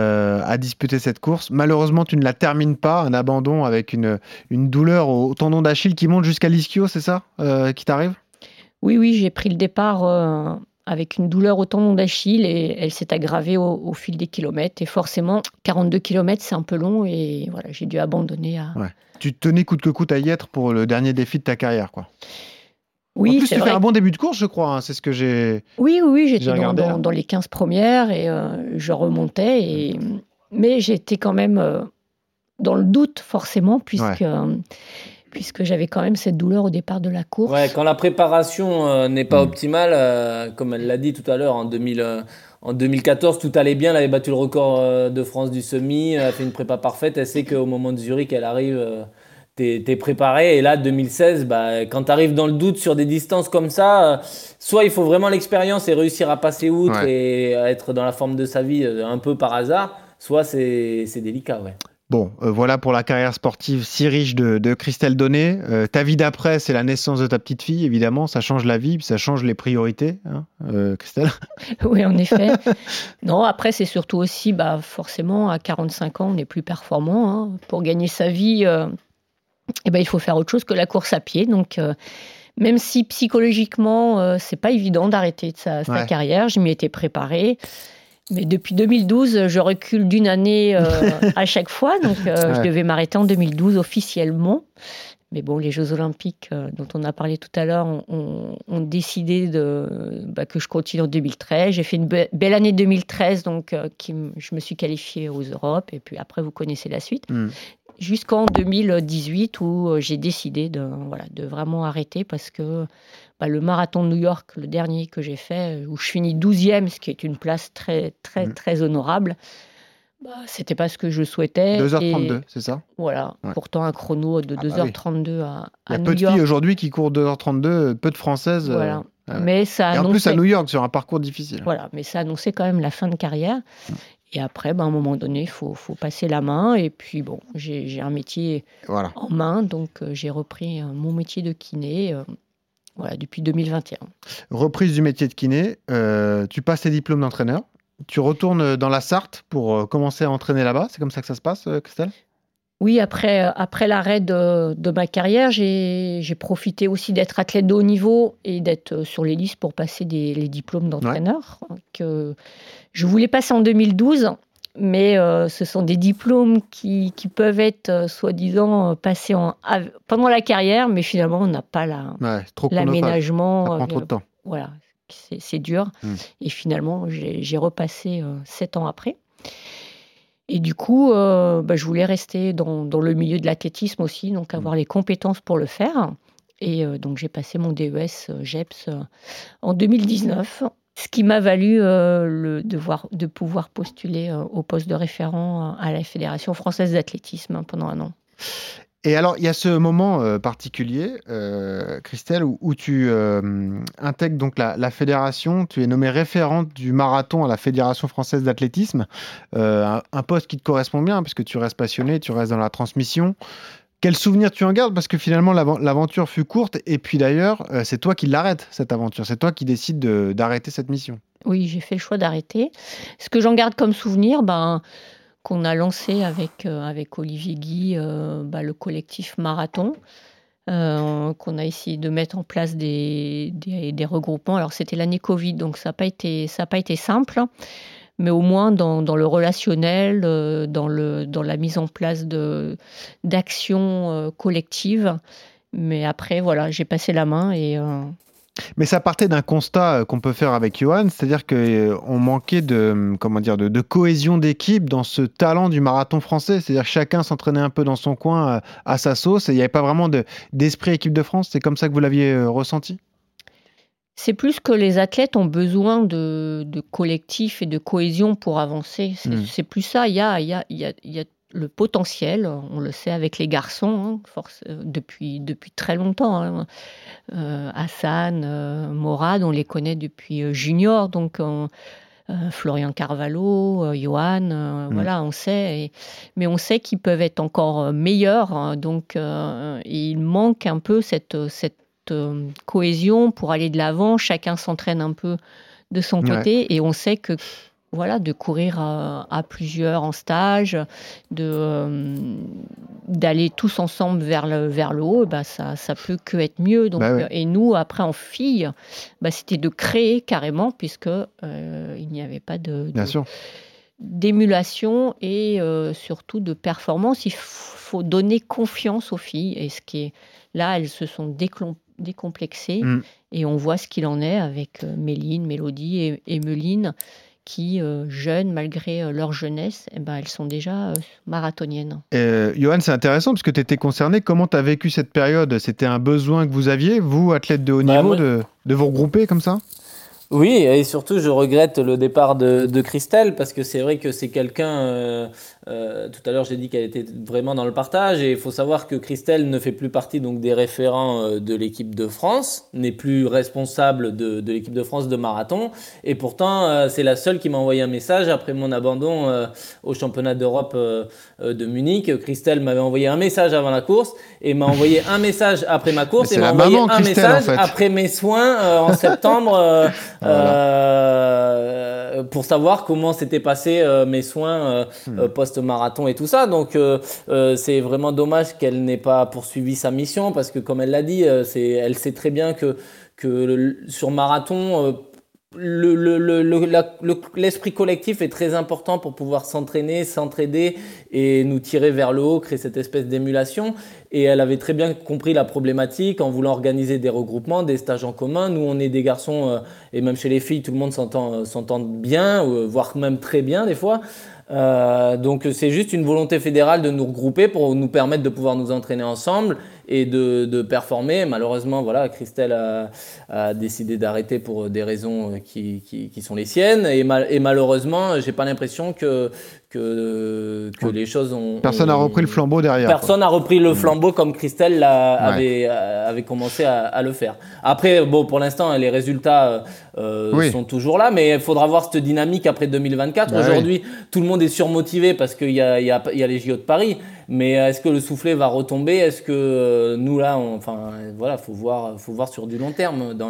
à disputer cette course. Malheureusement, tu ne la termines pas, un abandon avec une douleur au tendon d'Achille qui monte jusqu'à l'ischio, c'est ça qui t'arrive ? Oui, j'ai pris le départ avec une douleur au tendon d'Achille et elle s'est aggravée au fil des kilomètres. Et forcément, 42 kilomètres, c'est un peu long et voilà, j'ai dû abandonner. Ouais. Tu tenais coûte que coûte à y être pour le dernier défi de ta carrière, quoi. Oui, en plus, c'est tu vrai. fais un bon début de course, je crois. Hein, c'est ce que j'ai. Oui, j'étais regardé, dans les 15 premières et je remontais. Mais j'étais quand même dans le doute, forcément, puisque j'avais quand même cette douleur au départ de la course. Ouais, quand la préparation n'est pas optimale, comme elle l'a dit tout à l'heure, en 2014, tout allait bien. Elle avait battu le record de France du semi, elle a fait une prépa parfaite. Elle sait qu'au moment de Zurich, elle arrive. T'es préparé, et là 2016, quand tu arrives dans le doute sur des distances comme ça, soit il faut vraiment l'expérience et réussir à passer outre et à être dans la forme de sa vie un peu par hasard, soit c'est délicat. Ouais. Bon, voilà pour la carrière sportive si riche de Christelle Donnet. Ta vie d'après, c'est la naissance de ta petite fille, évidemment, ça change la vie, puis ça change les priorités, hein, Christelle ? Oui, en effet. Non, après, c'est surtout aussi, forcément, à 45 ans, on n'est plus performant. Hein. Pour gagner sa vie... il faut faire autre chose que la course à pied. Donc, même si psychologiquement, c'est pas évident d'arrêter sa carrière, je m'y étais préparée. Mais depuis 2012, je recule d'une année à chaque fois. Donc, je devais m'arrêter en 2012 officiellement. Mais bon, les Jeux Olympiques dont on a parlé tout à l'heure ont décidé que je continue en 2013. J'ai fait une belle année 2013, donc je me suis qualifiée aux Europes. Et puis après, vous connaissez la suite. Jusqu'en 2018 où j'ai décidé de vraiment arrêter parce que le marathon de New York, le dernier que j'ai fait, où je finis 12e, ce qui est une place très, très, très honorable, c'était pas ce que je souhaitais. 2h32, c'est ça ? Voilà, pourtant un chrono de 2h32 à New York. Il y a peu de filles aujourd'hui qui courent 2h32, peu de Françaises. Voilà. Mais ça et en plus à New York, sur un parcours difficile. Voilà, mais ça annonçait quand même la fin de carrière. Et après, à un moment donné, il faut passer la main. Et puis, j'ai un métier en main. Donc, j'ai repris mon métier de kiné depuis 2021. Reprise du métier de kiné. Tu passes tes diplômes d'entraîneur. Tu retournes dans la Sarthe pour commencer à entraîner là-bas. C'est comme ça que ça se passe, Christelle ? Oui, après l'arrêt de ma carrière, j'ai profité aussi d'être athlète de haut niveau et d'être sur les listes pour passer les diplômes d'entraîneur que je voulais passer en 2012, mais ce sont des diplômes qui peuvent être soi-disant passés pendant la carrière, mais finalement on n'a pas l'aménagement. Ça prend trop de temps. Voilà, c'est dur. Et finalement, j'ai repassé 7 ans après. Et du coup, je voulais rester dans le milieu de l'athlétisme aussi, donc avoir les compétences pour le faire. Et donc, j'ai passé mon DES GEPS en 2019, ce qui m'a valu de pouvoir postuler au poste de référent à la Fédération française d'athlétisme pendant 1 an. Et alors, il y a ce moment particulier, Christelle, où tu intègres donc la fédération, tu es nommée référente du marathon à la Fédération française d'athlétisme, un poste qui te correspond bien, puisque tu restes passionné, tu restes dans la transmission. Quel souvenir tu en gardes ? Parce que finalement, l'aventure fut courte, et puis d'ailleurs, c'est toi qui l'arrêtes, cette aventure, c'est toi qui décides d'arrêter cette mission. Oui, j'ai fait le choix d'arrêter. Ce que j'en garde comme souvenir, qu'on a lancé avec Olivier Guy, le collectif Marathon, qu'on a essayé de mettre en place des regroupements. Alors, c'était l'année Covid, donc ça n'a pas été simple, mais au moins dans le relationnel, dans la mise en place d'actions collectives. Mais après, voilà, j'ai passé la main et... Mais ça partait d'un constat qu'on peut faire avec Johan, c'est-à-dire qu'on manquait de cohésion d'équipe dans ce talent du marathon français. C'est-à-dire que chacun s'entraînait un peu dans son coin à sa sauce et il n'y avait pas vraiment d'esprit équipe de France. C'est comme ça que vous l'aviez ressenti ? C'est plus que les athlètes ont besoin de collectif et de cohésion pour avancer. C'est plus ça. Il y a le potentiel, on le sait avec les garçons, depuis très longtemps. Hassan, Morad, on les connaît depuis junior, donc Florian Carvalho, Johan, voilà, on sait. Mais on sait qu'ils peuvent être encore meilleurs, donc il manque un peu cette cohésion pour aller de l'avant. Chacun s'entraîne un peu de son côté et on sait que voilà, de courir à plusieurs en stage, d'aller tous ensemble vers le haut, ça peut que être mieux. Donc, et nous, après, en filles, c'était de créer carrément, puisque il n'y avait pas d'émulation et surtout de performance. Il faut donner confiance aux filles. Et ce qui est là, elles se sont décomplexées et on voit ce qu'il en est avec Méline, Mélodie et Emeline, qui, jeunes, malgré leur jeunesse, elles sont déjà marathoniennes. Johan, c'est intéressant parce que tu étais concerné. Comment tu as vécu cette période ? C'était un besoin que vous aviez, vous, athlètes de haut niveau, de vous regrouper comme ça ? Oui, et surtout, je regrette le départ de Christelle parce que c'est vrai que c'est quelqu'un... tout à l'heure, j'ai dit qu'elle était vraiment dans le partage et il faut savoir que Christelle ne fait plus partie donc, des référents de l'équipe de France, n'est plus responsable de l'équipe de France de marathon et pourtant, c'est la seule qui m'a envoyé un message après mon abandon au championnat d'Europe de Munich. Christelle m'avait envoyé un message avant la course et m'a envoyé un message après ma course et m'a envoyé un message après mes soins en septembre pour savoir comment s'était passé mes soins post-marathon et tout ça. Donc, c'est vraiment dommage qu'elle n'ait pas poursuivi sa mission parce que, comme elle l'a dit, elle sait très bien que sur marathon, l'esprit collectif est très important pour pouvoir s'entraîner, s'entraider et nous tirer vers le haut, créer cette espèce d'émulation. Et elle avait très bien compris la problématique en voulant organiser des regroupements, des stages en commun. Nous, on est des garçons et même chez les filles, tout le monde s'entend bien, voire même très bien des fois. Donc c'est juste une volonté fédérale de nous regrouper pour nous permettre de pouvoir nous entraîner ensemble et de performer. Malheureusement, voilà, Christelle a décidé d'arrêter pour des raisons qui sont les siennes et malheureusement, j'ai pas l'impression que les choses ont... Personne n'a repris le flambeau derrière. Personne n'a repris le flambeau comme Christelle avait commencé à le faire. Après, bon, pour l'instant, les résultats sont toujours là, mais il faudra voir cette dynamique après 2024. Aujourd'hui, tout le monde est surmotivé parce qu'il y a les JO de Paris. Mais est-ce que le soufflet va retomber ? Est-ce que nous là, faut voir sur du long terme dans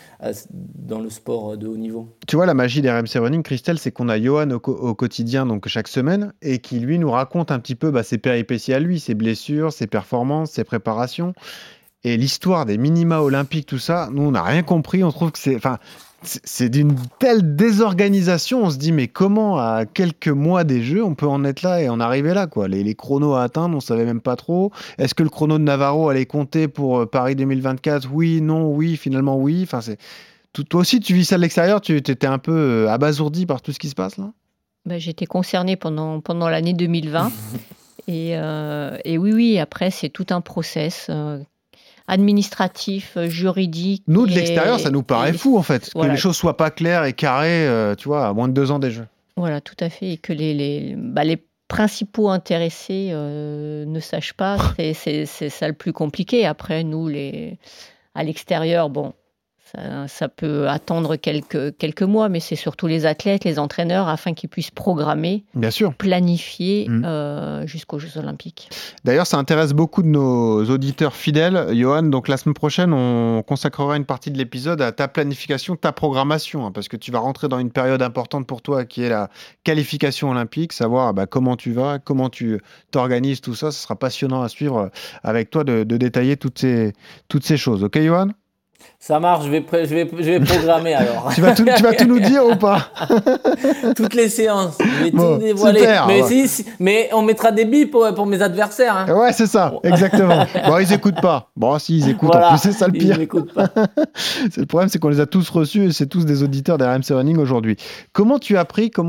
le sport de haut niveau. Tu vois, la magie des RMC Running, Christelle, c'est qu'on a Johan au quotidien, donc chaque semaine, et qui lui nous raconte un petit peu ses péripéties à lui, ses blessures, ses performances, ses préparations, et l'histoire des minima olympiques, tout ça. Nous, on n'a rien compris. On trouve que c'est d'une telle désorganisation, on se dit mais comment à quelques mois des Jeux on peut en être là et en arriver là quoi. Les chronos à atteindre, on savait même pas trop. Est-ce que le chrono de Navarro allait compter pour Paris 2024 ? Oui, non, oui, finalement oui. Enfin, toi aussi tu vis ça de l'extérieur, tu étais un peu abasourdi par tout ce qui se passe là ? J'étais concernée pendant l'année 2020 et oui, après c'est tout un process administratif, juridique. Nous, de l'extérieur, ça nous paraît fou, en fait. Voilà. Que les choses soient pas claires et carrées, tu vois, à moins de 2 ans des Jeux. Voilà, tout à fait. Et que les principaux intéressés ne sachent pas, c'est ça le plus compliqué. Après, nous, à l'extérieur, bon, ça peut attendre quelques mois, mais c'est surtout les athlètes, les entraîneurs, afin qu'ils puissent programmer, bien sûr, planifier jusqu'aux Jeux Olympiques. D'ailleurs, ça intéresse beaucoup de nos auditeurs fidèles. Johan, donc la semaine prochaine, on consacrera une partie de l'épisode à ta planification, ta programmation, parce que tu vas rentrer dans une période importante pour toi, qui est la qualification olympique, savoir comment tu vas, comment tu t'organises, tout ça. Ce sera passionnant à suivre avec toi de détailler toutes ces choses. Ok, Johan ? Ça marche, je vais programmer alors. Tu vas tout nous dire ou pas? Toutes les séances, je vais Bon, tout dévoiler. super, Mais, ouais. mais on mettra des billes pour mes adversaires. Hein. Ouais, c'est ça, exactement. Bon, ils écoutent pas. Bon, si, ils écoutent. Voilà, En plus, c'est ça le pire. ils m'écoutent pas. Le problème, c'est qu'on les a tous reçus et c'est tous des auditeurs d'RMC Running aujourd'hui. Comment tu as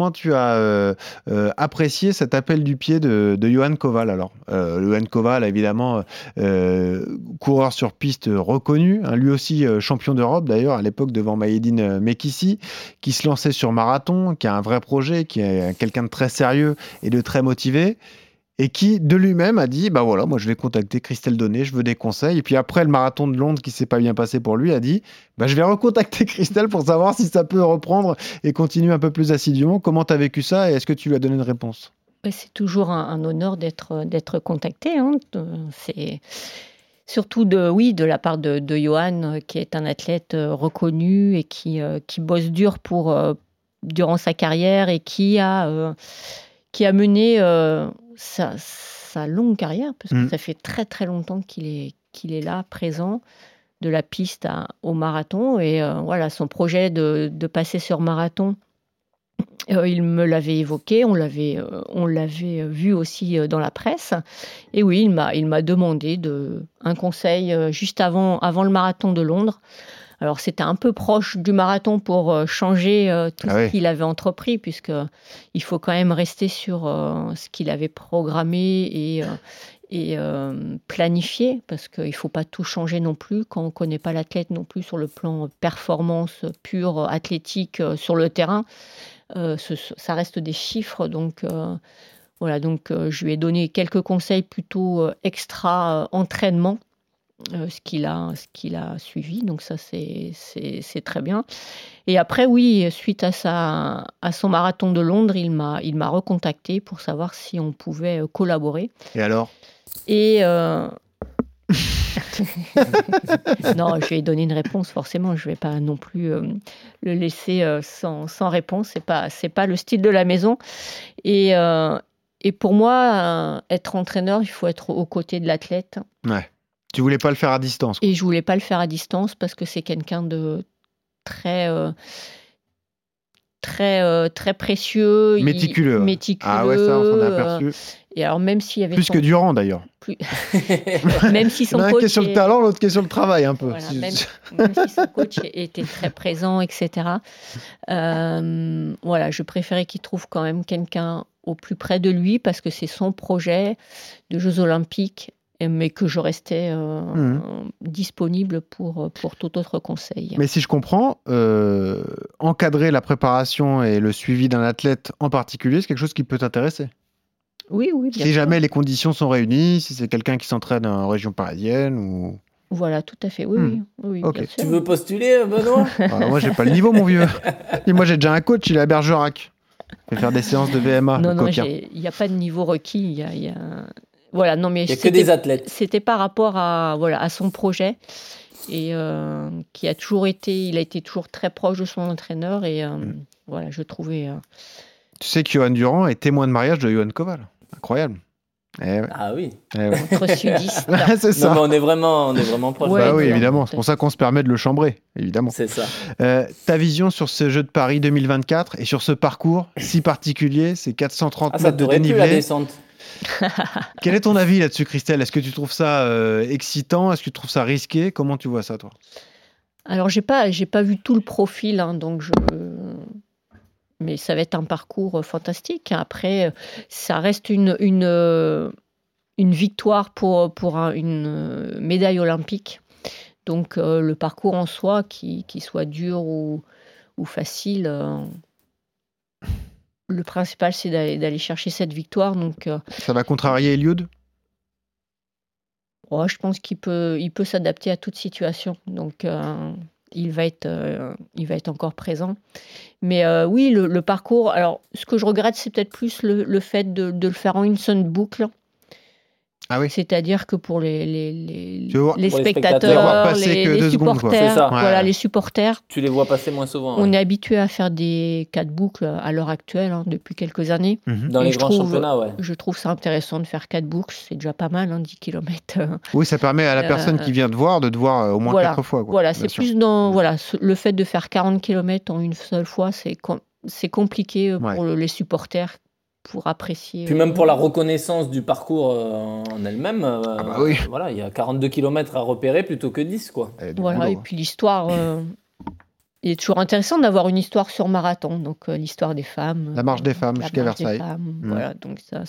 apprécié cet appel du pied de Johan Koval alors? Johan Koval, évidemment, coureur sur piste reconnu, hein, lui aussi champion d'Europe d'ailleurs à l'époque devant Maïeddine Mekissi, qui se lançait sur marathon, qui a un vrai projet, qui est quelqu'un de très sérieux et de très motivé. Et qui, de lui-même, a dit, bah voilà, moi je vais contacter Christelle Donnet, je veux des conseils. Et puis après le marathon de Londres qui s'est pas bien passé pour lui, a dit, bah je vais recontacter Christelle pour savoir si ça peut reprendre et continuer un peu plus assidûment. Comment tu as vécu ça et est-ce que tu lui as donné une réponse? C'est toujours un honneur d'être contacté. Hein. C'est surtout de la part de Johan, qui est un athlète reconnu et qui bosse dur durant sa carrière et qui a mené sa longue carrière, parce que ça fait très très longtemps qu'il est là, présent, de la piste au marathon. Et voilà, son projet de passer sur marathon, il me l'avait évoqué, on l'avait vu aussi dans la presse. Et oui, il m'a demandé un conseil juste avant le marathon de Londres. Alors, c'était un peu proche du marathon pour changer tout ce qu'il avait entrepris, puisqu'il faut quand même rester sur ce qu'il avait programmé et planifié, parce qu'il ne faut pas tout changer non plus quand on ne connaît pas l'athlète non plus sur le plan performance pure, athlétique sur le terrain. Ça reste des chiffres, donc voilà. Donc, je lui ai donné quelques conseils plutôt extra entraînement. Ce qu'il a suivi, donc ça c'est très bien. Et après, oui, suite à son marathon de Londres, il m'a recontacté pour savoir si on pouvait collaborer. Et alors? Et non, je lui ai donné une réponse, forcément, je ne vais pas non plus le laisser sans réponse, c'est pas le style de la maison. Et pour moi, être entraîneur, il faut être aux côtés de l'athlète. Ouais. Tu voulais pas le faire à distance, quoi. Et je voulais pas le faire à distance parce que c'est quelqu'un de très précieux, méticuleux. Ah ouais, ça, on s'en est aperçu. Et alors, même s'il y avait plus que Durand d'ailleurs. Même si son l'un coach qui est sur le talent, l'autre qui est sur le travail un peu. Voilà, même si son coach était très présent, etc. Voilà, je préférais qu'il trouve quand même quelqu'un au plus près de lui parce que c'est son projet de Jeux Olympiques, mais que je restais disponible pour tout autre conseil. Mais si je comprends, encadrer la préparation et le suivi d'un athlète en particulier, c'est quelque chose qui peut t'intéresser. Oui, bien sûr. Si jamais les conditions sont réunies, si c'est quelqu'un qui s'entraîne en région parisienne ou... Voilà, tout à fait, oui, okay. Bien sûr. Tu veux postuler, Benoît? Moi, j'ai pas le niveau, mon vieux. Et moi, j'ai déjà un coach, il est à Bergerac. Je vais faire des séances de VMA. Non, il n'y a pas de niveau requis, Voilà, non, mais il n'y a que des athlètes. C'était par rapport à son projet et il a été toujours très proche de son entraîneur et voilà, je trouvais. Tu sais que Johan Durand est témoin de mariage de Johan Koval. Incroyable. Ah oui. Entre sudistes. C'est ça. Non, mais on est vraiment proche. Ouais, oui, évidemment. C'est pour ça qu'on se permet de le chambrer, évidemment. C'est ça. Ta vision sur ce Jeu de Paris 2024 et sur ce parcours si particulier, ces 430 mètres de dénivelé. Ça la descente. Quel est ton avis là-dessus, Christelle? Est-ce que tu trouves ça excitant? Est-ce que tu trouves ça risqué? Comment tu vois ça, toi? Alors, j'ai pas vu tout le profil, hein, donc mais ça va être un parcours fantastique. Après, ça reste une victoire pour une médaille olympique. Donc, le parcours en soi, qui soit dur ou facile, le principal, c'est d'aller chercher cette victoire. Donc, ça va contrarier Eliud? Je pense qu'il peut s'adapter à toute situation. Donc, il va être encore présent. Mais oui, le parcours... Alors, ce que je regrette, c'est peut-être plus le fait de le faire en une seule boucle. Ah oui. C'est-à-dire que pour les Pour les spectateurs, voir passer que les 2 secondes, quoi. C'est supporters, ça. voilà, Ouais. les supporters, Tu les vois passer moins souvent. on ouais. est habitué à faire des 4 boucles à l'heure actuelle, depuis quelques années. Dans Et les je grands trouve- championnats, ouais. Je trouve ça intéressant de faire 4 boucles, c'est déjà pas mal, 10 km. Oui, ça permet à la personne qui vient de voir au moins Voilà. 4 fois. Quoi. Voilà, Bien c'est sûr. plus dans le fait de faire 40 km en une seule fois, c'est compliqué pour les supporters pour apprécier. Puis même pour la reconnaissance du parcours en elle-même, bah oui. voilà, il y a 42 km à repérer plutôt que 10, quoi. Voilà, et puis l'histoire. Il est toujours intéressant d'avoir une histoire sur marathon, donc l'histoire des femmes. La marche des femmes la jusqu'à marche des Versailles. femmes, Mmh. Voilà, donc ça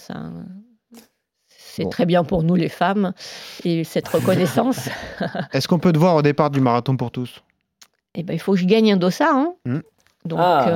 c'est très bien pour nous les femmes et cette reconnaissance. Est-ce qu'on peut te voir au départ du marathon pour tous? Eh ben, il faut que je gagne un dossard. Donc,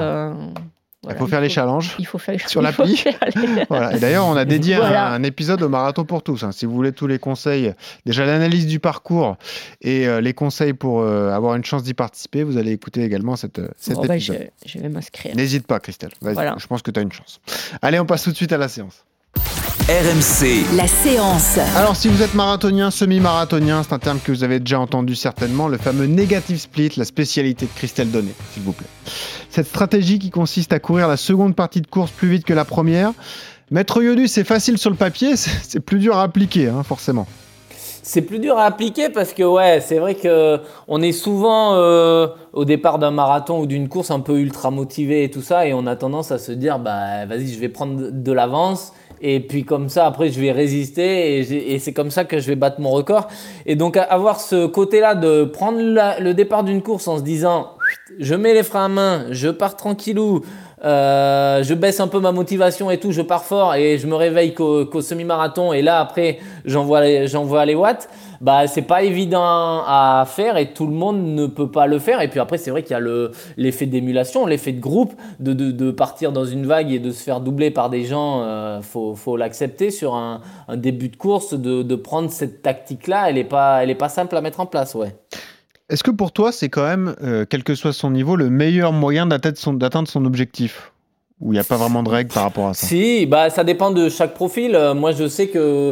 Il faut faire les challenges Il faut faire sur il faut l'appli. faire les- Voilà. Et d'ailleurs, on a dédié Voilà. un épisode au marathon pour tous. Si vous voulez tous les conseils, déjà l'analyse du parcours et les conseils pour avoir une chance d'y participer, vous allez écouter également cet Bon, ben, épisode. je vais m'inscrire. N'hésite pas, Christelle. Vas-y, Voilà. je pense que tu as une chance. Allez, on passe tout de suite à la séance. RMC, La séance. Alors, si vous êtes marathonien, semi-marathonien, c'est un terme que vous avez déjà entendu certainement, le fameux negative split, la spécialité de Christelle Donnet, s'il vous plaît. Cette stratégie qui consiste à courir la seconde partie de course plus vite que la première. Maître Yodu, c'est facile sur le papier, c'est plus dur à appliquer, forcément. C'est plus dur à appliquer parce que c'est vrai que on est souvent au départ d'un marathon ou d'une course un peu ultra motivé et tout ça, et on a tendance à se dire vas-y, je vais prendre de l'avance et puis comme ça après je vais résister et c'est comme ça que je vais battre mon record. Et donc avoir ce côté-là de prendre le départ d'une course en se disant je mets les freins à main, je pars tranquillou. Je baisse un peu ma motivation et tout, je pars fort et je me réveille qu'au semi-marathon et là après j'envoie les watts. C'est pas évident à faire et tout le monde ne peut pas le faire. Et puis après c'est vrai qu'il y a l'effet d'émulation, l'effet de groupe, de partir dans une vague et de se faire doubler par des gens. Faut l'accepter sur un début de course, de prendre cette tactique-là. Elle est pas simple à mettre en place, Est-ce que pour toi, c'est quand même, quel que soit son niveau, le meilleur moyen d'atteindre son objectif? Ou il n'y a pas vraiment de règle par rapport à ça? Si, ça dépend de chaque profil. Moi, je sais que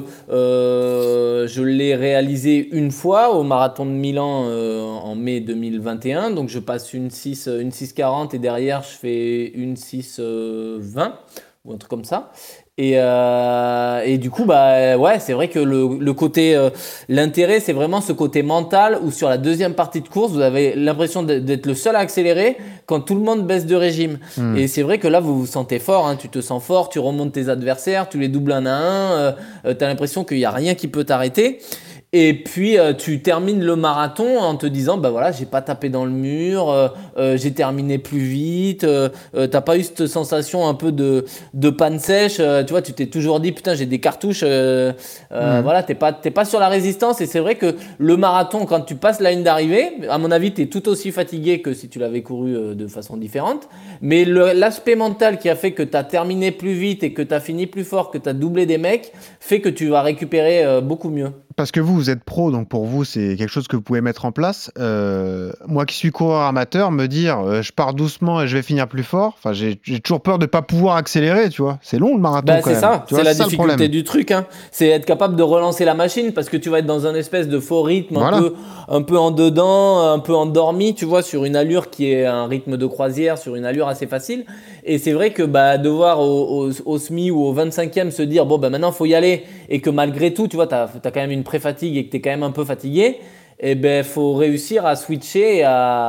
je l'ai réalisé une fois au marathon de Milan en mai 2021. Donc, je passe une 6,40 et derrière, je fais une 6,20 ou un truc comme ça. Et du coup, c'est vrai que le côté, l'intérêt, c'est vraiment ce côté mental où sur la deuxième partie de course, vous avez l'impression d'être le seul à accélérer quand tout le monde baisse de régime. Et c'est vrai que là, vous vous sentez fort, tu te sens fort, tu remontes tes adversaires, tu les doubles un à un, t'as l'impression qu'il n'y a rien qui peut t'arrêter. Et puis tu termines le marathon en te disant j'ai pas tapé dans le mur, j'ai terminé plus vite, t'as pas eu cette sensation un peu de panne sèche, tu vois, tu t'es toujours dit putain j'ai des cartouches, voilà, t'es pas sur la résistance. Et c'est vrai que le marathon, quand tu passes la ligne d'arrivée, à mon avis t'es tout aussi fatigué que si tu l'avais couru de façon différente, mais l'aspect mental qui a fait que t'as terminé plus vite et que t'as fini plus fort, que t'as doublé des mecs, fait que tu vas récupérer beaucoup mieux. Parce que vous êtes pro, donc pour vous, c'est quelque chose que vous pouvez mettre en place. Moi qui suis coureur amateur, me dire je pars doucement et je vais finir plus fort, j'ai toujours peur de ne pas pouvoir accélérer, tu vois. C'est long le marathon quand même. C'est ça, tu vois, c'est la ça, difficulté du truc. C'est être capable de relancer la machine parce que tu vas être dans un espèce de faux rythme, un peu en dedans, un peu endormi, tu vois, sur une allure qui est un rythme de croisière, sur une allure assez facile. Et c'est vrai que de voir au semi ou au 25e se dire maintenant faut y aller, et que malgré tout, tu vois, t'as quand même une pré-fatigue et que t'es quand même un peu fatigué, faut réussir à switcher,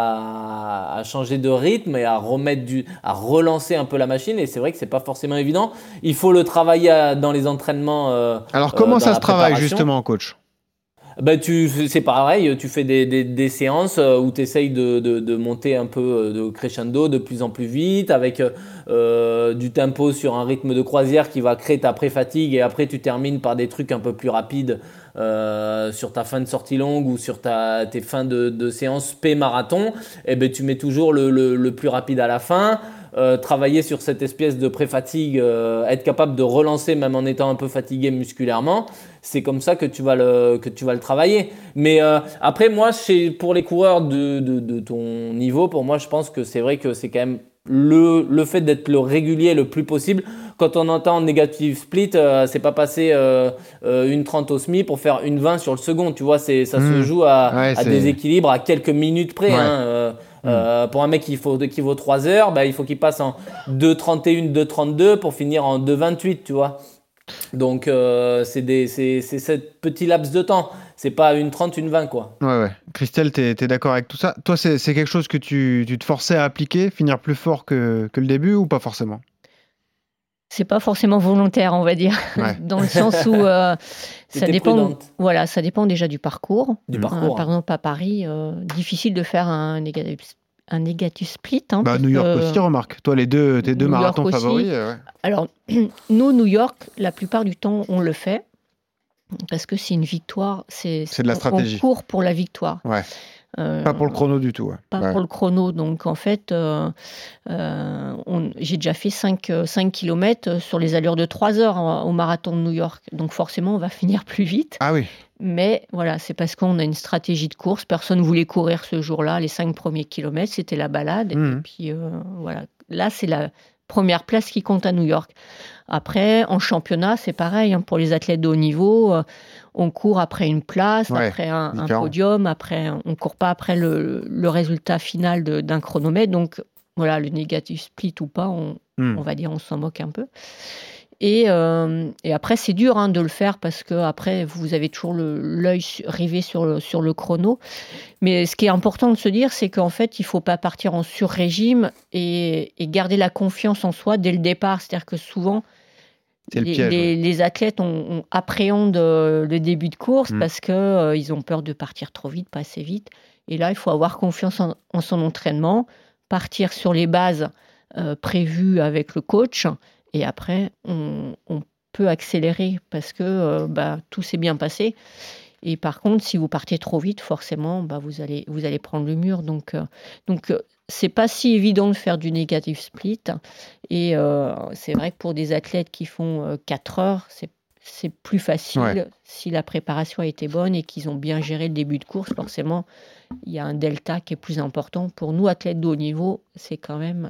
à changer de rythme et à relancer un peu la machine. Et c'est vrai que c'est pas forcément évident. Il faut le travailler dans les entraînements. Alors comment ça se travaille justement, coach? C'est pareil, tu fais des séances où tu essayes de monter un peu de crescendo de plus en plus vite avec du tempo sur un rythme de croisière qui va créer ta pré-fatigue, et après tu termines par des trucs un peu plus rapides sur ta fin de sortie longue ou sur tes fins de séance P-marathon. Tu mets toujours le plus rapide à la fin. Travailler sur cette espèce de pré-fatigue, être capable de relancer même en étant un peu fatigué musculairement, c'est comme ça que tu vas le travailler. Mais après, moi, pour les coureurs de ton niveau, pour moi, je pense que c'est vrai que c'est quand même le fait d'être le régulier le plus possible. Quand on entend négative split, c'est pas passer une 30 au semi pour faire une 20 sur le second. Tu vois, ça se joue à des équilibres à quelques minutes près. Pour un mec qui vaut 3 heures, il faut qu'il passe en 2,31, 2,32 pour finir en 2,28, tu vois. Donc c'est ce petit laps de temps. C'est pas une 30, une 20 quoi. Ouais. Christelle, t'es d'accord avec tout ça? Toi, c'est quelque chose que tu te forçais à appliquer, finir plus fort que le début ou pas forcément? C'est pas forcément volontaire, on va dire, dans le sens où ça dépend. Voilà, ça dépend déjà du parcours. Par exemple, à Paris, difficile de faire un négatif split. New York aussi, remarque. Toi, tes deux marathons favoris. Alors, nous, New York, la plupart du temps, on le fait parce que c'est une victoire. C'est de la stratégie. On court pour la victoire. Ouais. Pas pour le chrono du tout. Pas pour le chrono. Donc, en fait, j'ai déjà fait 5 km sur les allures de 3 heures au marathon de New York. Donc, forcément, on va finir plus vite. Ah oui. Mais voilà, c'est parce qu'on a une stratégie de course. Personne ne voulait courir ce jour-là. Les 5 premiers kilomètres, c'était la balade. Et puis, voilà. Là, c'est la première place qui compte à New York. Après, en championnat, c'est pareil. Pour les athlètes de haut niveau, on court après une place, après un podium. Après, on ne court pas après le résultat final d'un chronomètre. Donc, voilà, le négatif split ou pas, on va dire, on s'en moque un peu. Et après, c'est dur de le faire parce que après, vous avez toujours l'œil rivé sur le chrono. Mais ce qui est important de se dire, c'est qu'en fait, il ne faut pas partir en sur-régime et garder la confiance en soi dès le départ. C'est-à-dire que souvent, les athlètes appréhendent le début de course parce qu'ils ont peur de partir trop vite, pas assez vite. Et là, il faut avoir confiance en son entraînement, partir sur les bases prévues avec le coach. Et après, on peut accélérer parce que tout s'est bien passé. Et par contre, si vous partez trop vite, forcément, vous allez prendre le mur. Donc, c'est pas si évident de faire du négatif split. Et c'est vrai que pour des athlètes qui font 4 heures, c'est plus facile si la préparation a été bonne et qu'ils ont bien géré le début de course. Forcément, il y a un delta qui est plus important. Pour nous, athlètes de haut niveau, c'est quand même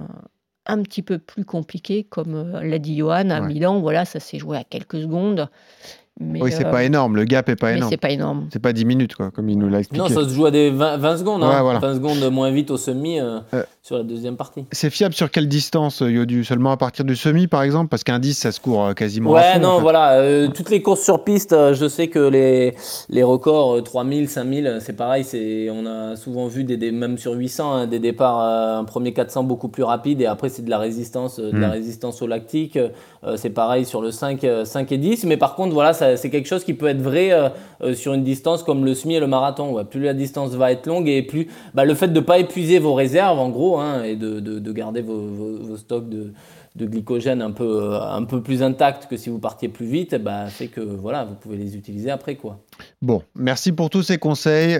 un petit peu plus compliqué, comme l'a dit Johan, à Milan, voilà, ça s'est joué à quelques secondes. Mais oui, c'est pas énorme, le gap est pas énorme. C'est pas énorme. C'est pas 10 minutes, comme il nous l'a expliqué. Non, ça se joue à des 20 secondes, voilà. 20 secondes moins vite au semi sur la deuxième partie. C'est fiable sur quelle distance, Yodu? Seulement à partir du semi, par exemple? Parce qu'un 10, ça se court quasiment à fond. Voilà. Toutes les courses sur piste, je sais que les records 3000, 5000, c'est pareil. On a souvent vu, même sur 800, des départs, un premier 400 beaucoup plus rapide et après, c'est de la résistance au lactique. C'est pareil sur le 5 et 10. Mais par contre, voilà, c'est quelque chose qui peut être vrai sur une distance comme le semi et le marathon. Plus la distance va être longue et plus le fait de ne pas épuiser vos réserves, en gros, et de garder vos stocks de glycogène un peu plus intacts que si vous partiez plus vite, fait que voilà, vous pouvez les utiliser après, quoi. Bon, merci pour tous ces conseils,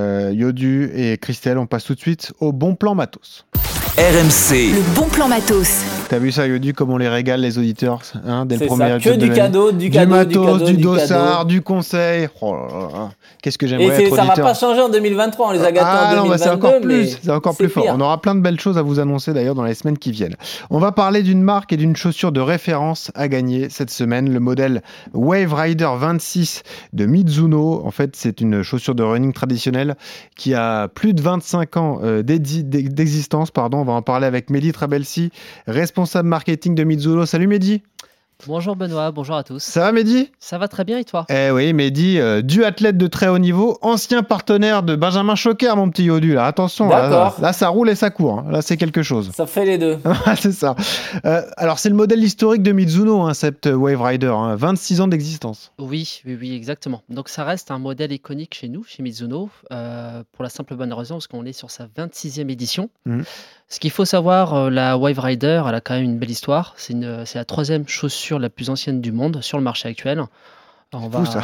Yodu et Christelle. On passe tout de suite au bon plan matos. RMC. Le bon plan matos. T'as vu ça, Yodu, comme on les régale, les auditeurs, dès le premier épisode. Que du cadeau, du matos, du dossard, du conseil. Oh là là. Qu'est-ce que j'aimerais être auditeur. Et ça va pas changer en 2023, on les a gâtés en 2022. C'est encore plus fort. On aura plein de belles choses à vous annoncer d'ailleurs dans les semaines qui viennent. On va parler d'une marque et d'une chaussure de référence à gagner cette semaine, le modèle Wave Rider 26 de Mizuno. En fait, c'est une chaussure de running traditionnelle qui a plus de 25 ans d'existence. On va en parler avec Mehdi Trabelsi, responsable marketing de Mizuno. Salut Mehdi. Bonjour Benoît, bonjour à tous. Ça va Mehdi ? Ça va très bien et toi ? Eh oui Mehdi, duathlète de très haut niveau, ancien partenaire de Benjamin Choquer, mon petit Yodu. Là, attention, là, ça roule et ça court. Là, c'est quelque chose. Ça fait les deux. C'est ça. Alors, c'est le modèle historique de Mizuno, cette Wave Rider. 26 ans d'existence. Oui, exactement. Donc, ça reste un modèle iconique chez nous, chez Mizuno, pour la simple bonne raison, parce qu'on est sur sa 26e édition. Ce qu'il faut savoir, la Wave Rider, elle a quand même une belle histoire. C'est la 3e chaussure la plus ancienne du monde sur le marché actuel. On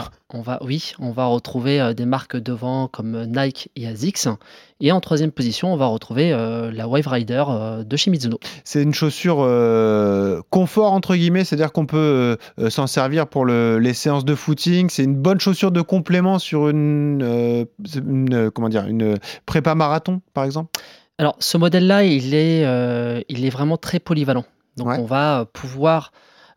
va retrouver des marques devant comme Nike et Asics. Et en 3e position, on va retrouver la Wave Rider de chez Mizuno. C'est une chaussure confort, entre guillemets, c'est-à-dire qu'on peut s'en servir pour les séances de footing. C'est une bonne chaussure de complément sur une prépa marathon, par exemple. Alors, ce modèle-là, il est vraiment très polyvalent. Donc, on va pouvoir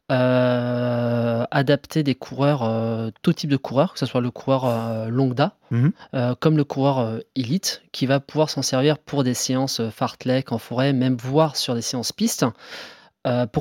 adapter des coureurs, tout type de coureurs, que ce soit le coureur Longda, comme le coureur élite, qui va pouvoir s'en servir pour des séances fartlek en forêt, même voire sur des séances pistes. Pourquoi ?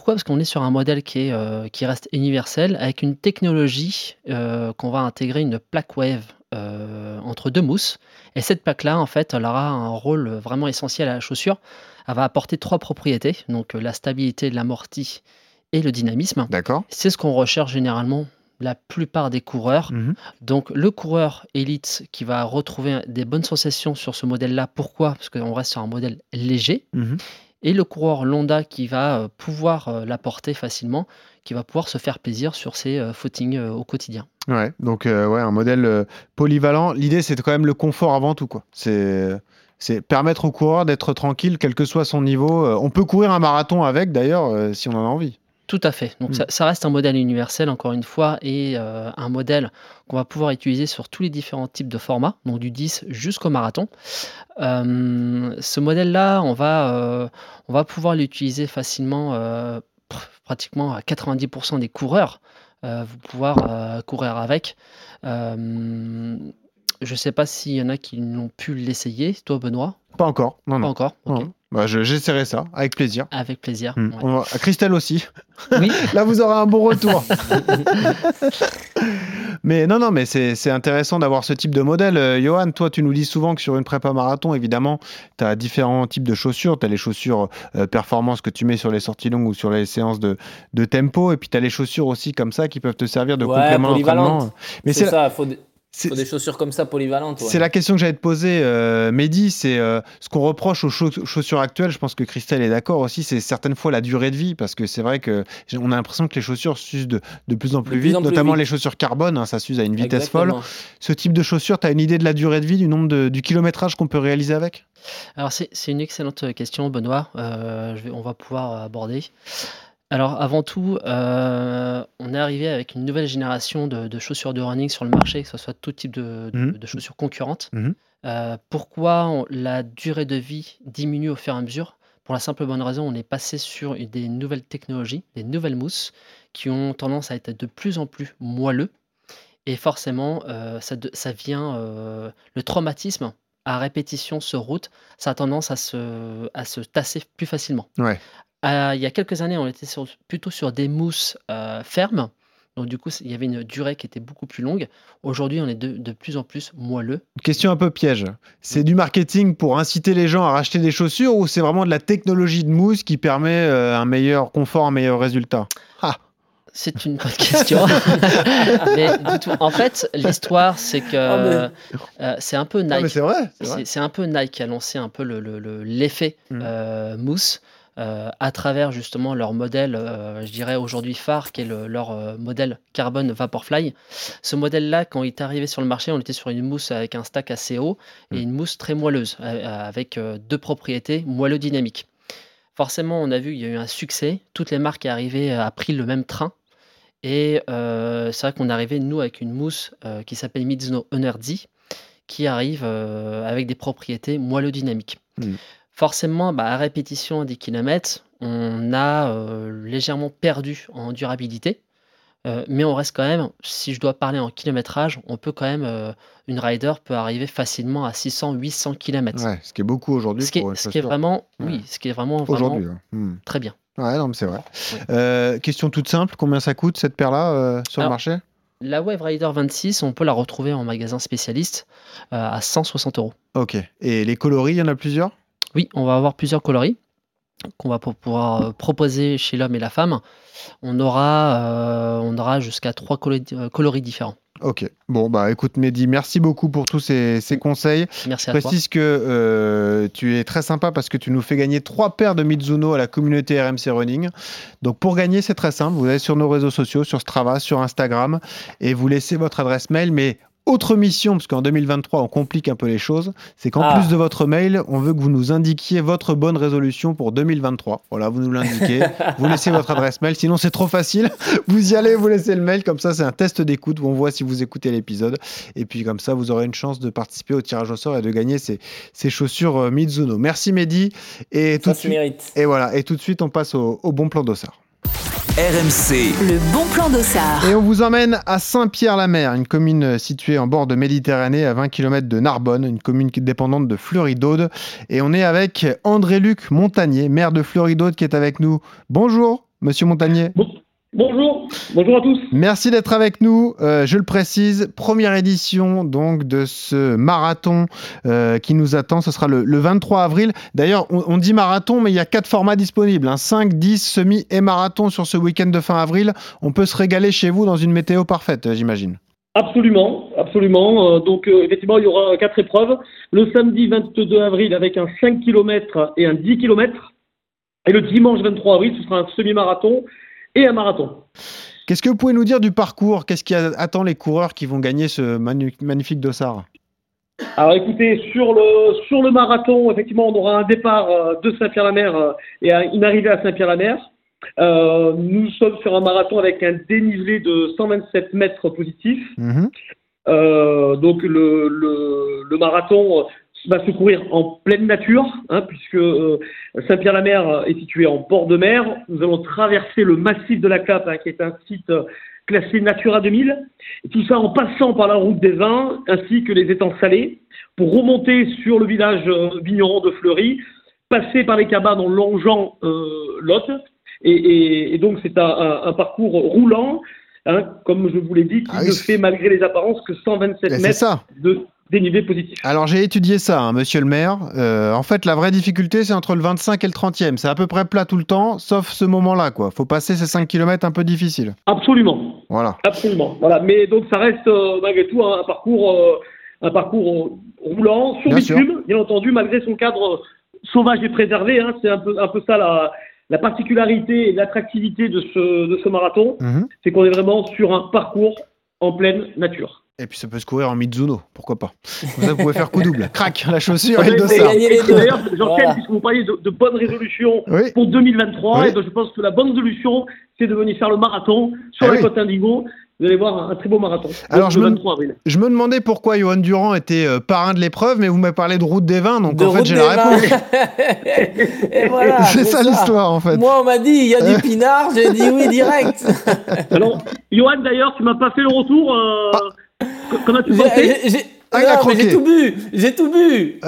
Parce qu'on est sur un modèle qui reste universel, avec une technologie qu'on va intégrer, une plaque wave entre deux mousses. Et cette plaque-là, en fait, elle aura un rôle vraiment essentiel à la chaussure. Elle va apporter 3 propriétés, donc la stabilité, l'amorti et le dynamisme. D'accord. C'est ce qu'on recherche généralement la plupart des coureurs. Donc le coureur élite qui va retrouver des bonnes sensations sur ce modèle-là. Pourquoi ? Parce qu'on reste sur un modèle léger. Et le coureur Longda qui va pouvoir l'apporter facilement, qui va pouvoir se faire plaisir sur ses footings au quotidien. Ouais, donc un modèle polyvalent. L'idée, c'est quand même le confort avant tout, quoi. C'est permettre au coureur d'être tranquille, quel que soit son niveau. On peut courir un marathon avec, d'ailleurs, si on en a envie. Tout à fait. Donc ça reste un modèle universel, encore une fois, et un modèle qu'on va pouvoir utiliser sur tous les différents types de formats, donc du 10 jusqu'au marathon. Ce modèle-là, on va pouvoir l'utiliser facilement, pratiquement à 90% des coureurs, vous pouvoir courir avec. Je ne sais pas s'il y en a qui n'ont pu l'essayer. Toi, Benoît ? Pas encore. Non. Pas encore. Ok. Non. Bah, j'essaierai ça, avec plaisir. Avec plaisir. Ouais. Christelle aussi. Oui. Là, vous aurez un bon retour. Mais mais c'est intéressant d'avoir ce type de modèle. Johan, toi, tu nous dis souvent que sur une prépa marathon, évidemment, tu as différents types de chaussures. Tu as les chaussures performance que tu mets sur les sorties longues ou sur les séances de tempo. Et puis, tu as les chaussures aussi comme ça qui peuvent te servir de complément d'entraînement. Mais c'est ça, faut des chaussures comme ça polyvalentes. C'est la question que j'allais te poser, Mehdi. C'est ce qu'on reproche aux chaussures actuelles. Je pense que Christelle est d'accord aussi. C'est certaines fois la durée de vie, parce que c'est vrai qu'on a l'impression que les chaussures s'usent de plus en plus vite, notamment les chaussures carbone. Ça s'use à une vitesse folle. Ce type de chaussures, tu as une idée de la durée de vie, du nombre du kilométrage qu'on peut réaliser avec ? Alors c'est une question, Benoît. On va pouvoir aborder. Alors avant tout, on est arrivé avec une nouvelle génération de chaussures de running sur le marché, que ce soit tout type de chaussures concurrentes. Pourquoi la durée de vie diminue au fur et à mesure ? Pour la simple bonne raison, on est passé sur des nouvelles technologies, des nouvelles mousses qui ont tendance à être de plus en plus moelleux. Et forcément, ça vient, le traumatisme à répétition sur route, ça a tendance à se tasser plus facilement. Ouais. Il y a quelques années, on était plutôt sur des mousses fermes. Donc du coup, il y avait une durée qui était beaucoup plus longue. Aujourd'hui, on est de plus en plus moelleux. Question un peu piège. C'est du marketing pour inciter les gens à racheter des chaussures, ou c'est vraiment de la technologie de mousse qui permet un meilleur confort, un meilleur résultat ? C'est une bonne question. Mais du tout. En fait, l'histoire, c'est que c'est un peu Nike. Mais c'est vrai. C'est un peu Nike qui a lancé un peu l'effet mousse. À travers justement leur modèle, je dirais aujourd'hui phare, qui est leur modèle Carbon Vaporfly. Ce modèle-là, quand il est arrivé sur le marché, on était sur une mousse avec un stack assez haut et une mousse très moelleuse, avec 2 propriétés moelleux dynamiques. Forcément, on a vu qu'il y a eu un succès. Toutes les marques qui arrivaient a pris le même train. Et c'est vrai qu'on est arrivé, nous, avec une mousse qui s'appelle Mizuno Honor D, qui arrive avec des propriétés moelleux dynamiques. Forcément, à répétition des kilomètres, on a légèrement perdu en durabilité, mais on reste quand même, si je dois parler en kilométrage, on peut quand même, une rider peut arriver facilement à 600-800 km. Ouais, ce qui est beaucoup aujourd'hui. Ce qui est vraiment, vraiment très bien. Ouais, non, mais c'est vrai. Question toute simple, combien ça coûte cette paire-là sur le marché ? La Wave Rider 26, on peut la retrouver en magasin spécialiste à 160 €. Ok. Et les coloris, il y en a plusieurs ? Oui, on va avoir plusieurs coloris qu'on va pouvoir proposer chez l'homme et la femme. On aura jusqu'à 3 coloris différents. Ok. Bon, écoute, Mehdi, merci beaucoup pour tous ces conseils. Merci à toi. Je précise que tu es très sympa parce que tu nous fais gagner 3 paires de Mizuno à la communauté RMC Running. Donc, pour gagner, c'est très simple. Vous allez sur nos réseaux sociaux, sur Strava, sur Instagram, et vous laissez votre adresse mail, mais autre mission, parce qu'en 2023, on complique un peu les choses, c'est qu'en plus de votre mail, on veut que vous nous indiquiez votre bonne résolution pour 2023. Voilà, vous nous l'indiquez, vous laissez votre adresse mail, sinon c'est trop facile. Vous y allez, vous laissez le mail, comme ça c'est un test d'écoute où on voit si vous écoutez l'épisode. Et puis comme ça, vous aurez une chance de participer au tirage au sort et de gagner ces chaussures Mizuno. Merci Mehdi. Et tout de suite, et voilà, et tout de suite, on passe au bon plan d'Ossard. RMC. Le bon plan d'Ossard. Et on vous emmène à Saint-Pierre-la-Mer, une commune située en bord de Méditerranée à 20 km de Narbonne, une commune qui est dépendante de Fleury-d'Aude. Et on est avec André-Luc Montagnier, maire de Fleury-d'Aude, qui est avec nous. Bonjour, monsieur Montagnier. Bonjour à tous. Merci d'être avec nous. Je le précise, première édition donc de ce marathon qui nous attend. Ce sera le 23 avril. D'ailleurs, on dit marathon, mais il y a 4 formats disponibles. 5, 10, semi et marathon sur ce week-end de fin avril. On peut se régaler chez vous dans une météo parfaite, j'imagine. Absolument. Donc, effectivement, il y aura 4 épreuves. Le samedi 22 avril avec un 5 km et un 10 km. Et le dimanche 23 avril, ce sera un semi-marathon et un marathon. Qu'est-ce que vous pouvez nous dire du parcours ? Qu'est-ce qui attend les coureurs qui vont gagner ce magnifique dossard ? Alors écoutez, sur le marathon, effectivement, on aura un départ de Saint-Pierre-la-Mer et une arrivée à Saint-Pierre-la-Mer. Nous sommes sur un marathon avec un dénivelé de 127 mètres positifs. Donc le marathon va se courir en pleine nature, puisque Saint-Pierre-la-Mer est situé en bord de mer. Nous allons traverser le massif de la Clappe, qui est un site classé Natura 2000. Et tout ça en passant par la route des Vins, ainsi que les étangs salés, pour remonter sur le village vigneron de Fleury, passer par les cabanes en longeant l'Aude. Et donc c'est un parcours roulant, comme je vous l'ai dit, qui ne fait malgré les apparences que 127 mètres de dénivelé positif. Alors j'ai étudié ça, monsieur le maire. En fait, la vraie difficulté, c'est entre le 25 et le 30e. C'est à peu près plat tout le temps, sauf ce moment-là, quoi. Faut passer ces 5 km un peu difficiles. Absolument. Voilà. Absolument. Voilà. Mais donc ça reste malgré tout un parcours roulant, sur bitume, bien entendu, malgré son cadre sauvage et préservé. C'est un peu ça la particularité et l'attractivité de ce marathon. C'est qu'on est vraiment sur un parcours en pleine nature. Et puis ça peut se courir en Mizuno, pourquoi pas. Comme ça, vous pouvez faire coup double. Crac, la chaussure et le dossard. D'ailleurs, j'enchaîne, puisque vous parliez de bonnes résolutions pour 2023. Et donc je pense que la bonne résolution, c'est de venir faire le marathon sur la côte Indigo. Vous allez voir un très beau marathon. Alors, je me demandais pourquoi Johan Durand était parrain de l'épreuve, mais vous m'avez parlé de Route des Vins, donc en fait, j'ai la réponse. Et voilà, c'est ça l'histoire, en fait. Moi, on m'a dit, il y a du pinard, j'ai dit oui direct. Alors, Johan, d'ailleurs, tu m'as pas fait le retour. Comment tu pensais j'ai tout bu.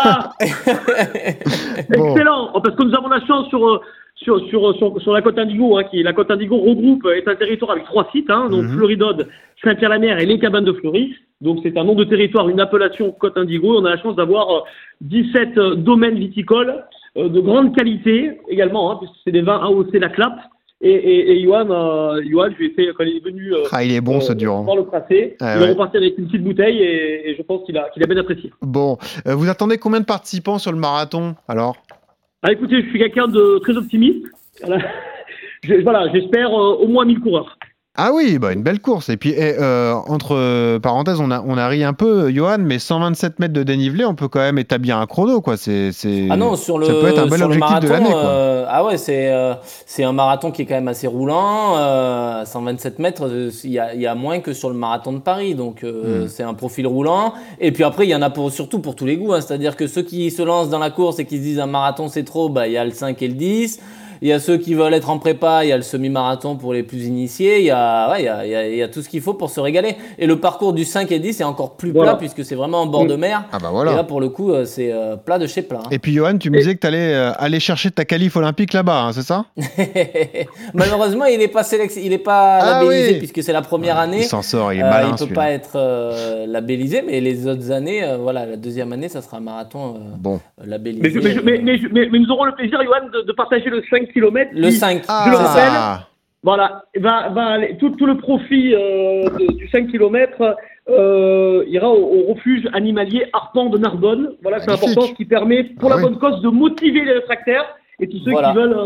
Excellent, parce que nous avons la chance sur la côte Indigo, la côte Indigo regroupe, est un territoire avec 3 sites, donc Fleury-d'Aude, Saint-Pierre-la-Mer et les cabanes de Fleury. Donc c'est un nom de territoire, une appellation côte Indigo. On a la chance d'avoir 17 domaines viticoles de grande qualité également, puisque c'est des vins AOC La Clappe. Et Johan, je lui ai fait, quand il est venu il est bon, ce Durand. Voir le tracé, il est reparti avec une petite bouteille et je pense qu'il a bien apprécié. Bon, vous attendez combien de participants sur le marathon, alors ? Écoutez, je suis quelqu'un de très optimiste. J'espère au moins 1000 coureurs. Ah oui, une belle course. Et puis, entre parenthèses, on a ri un peu, Johan, mais 127 mètres de dénivelé, on peut quand même établir un chrono, quoi. Ça peut être un bel objectif marathon, de l'année, quoi. C'est un marathon qui est quand même assez roulant. 127 mètres, il y a moins que sur le marathon de Paris. Donc, c'est un profil roulant. Et puis après, il y en a surtout pour tous les goûts. C'est-à-dire que ceux qui se lancent dans la course et qui se disent un marathon, c'est trop, il y a le 5 et le 10. Il y a ceux qui veulent être en prépa, il y a le semi-marathon pour les plus initiés, il y a tout ce qu'il faut pour se régaler. Et le parcours du 5 et 10 est encore plus plat puisque c'est vraiment en bord de mer. Et là, pour le coup, c'est plat de chez plat. Et puis, Johan, tu me disais que tu allais aller chercher ta qualif olympique là-bas, c'est ça ? Malheureusement, il n'est pas labellisé puisque c'est la première année. Il s'en sort, il est malin. Il ne peut pas être labellisé, mais les autres années, la deuxième année, ça sera un marathon labellisé. Mais nous aurons le plaisir, Johan, de partager le 5 km. Le 5, je le rappelle. Voilà, va aller, tout le profit du 5 km ira au refuge animalier Arpent de Narbonne. Voilà, c'est important, ce qui permet, pour la bonne cause, de motiver les réfractaires et tous ceux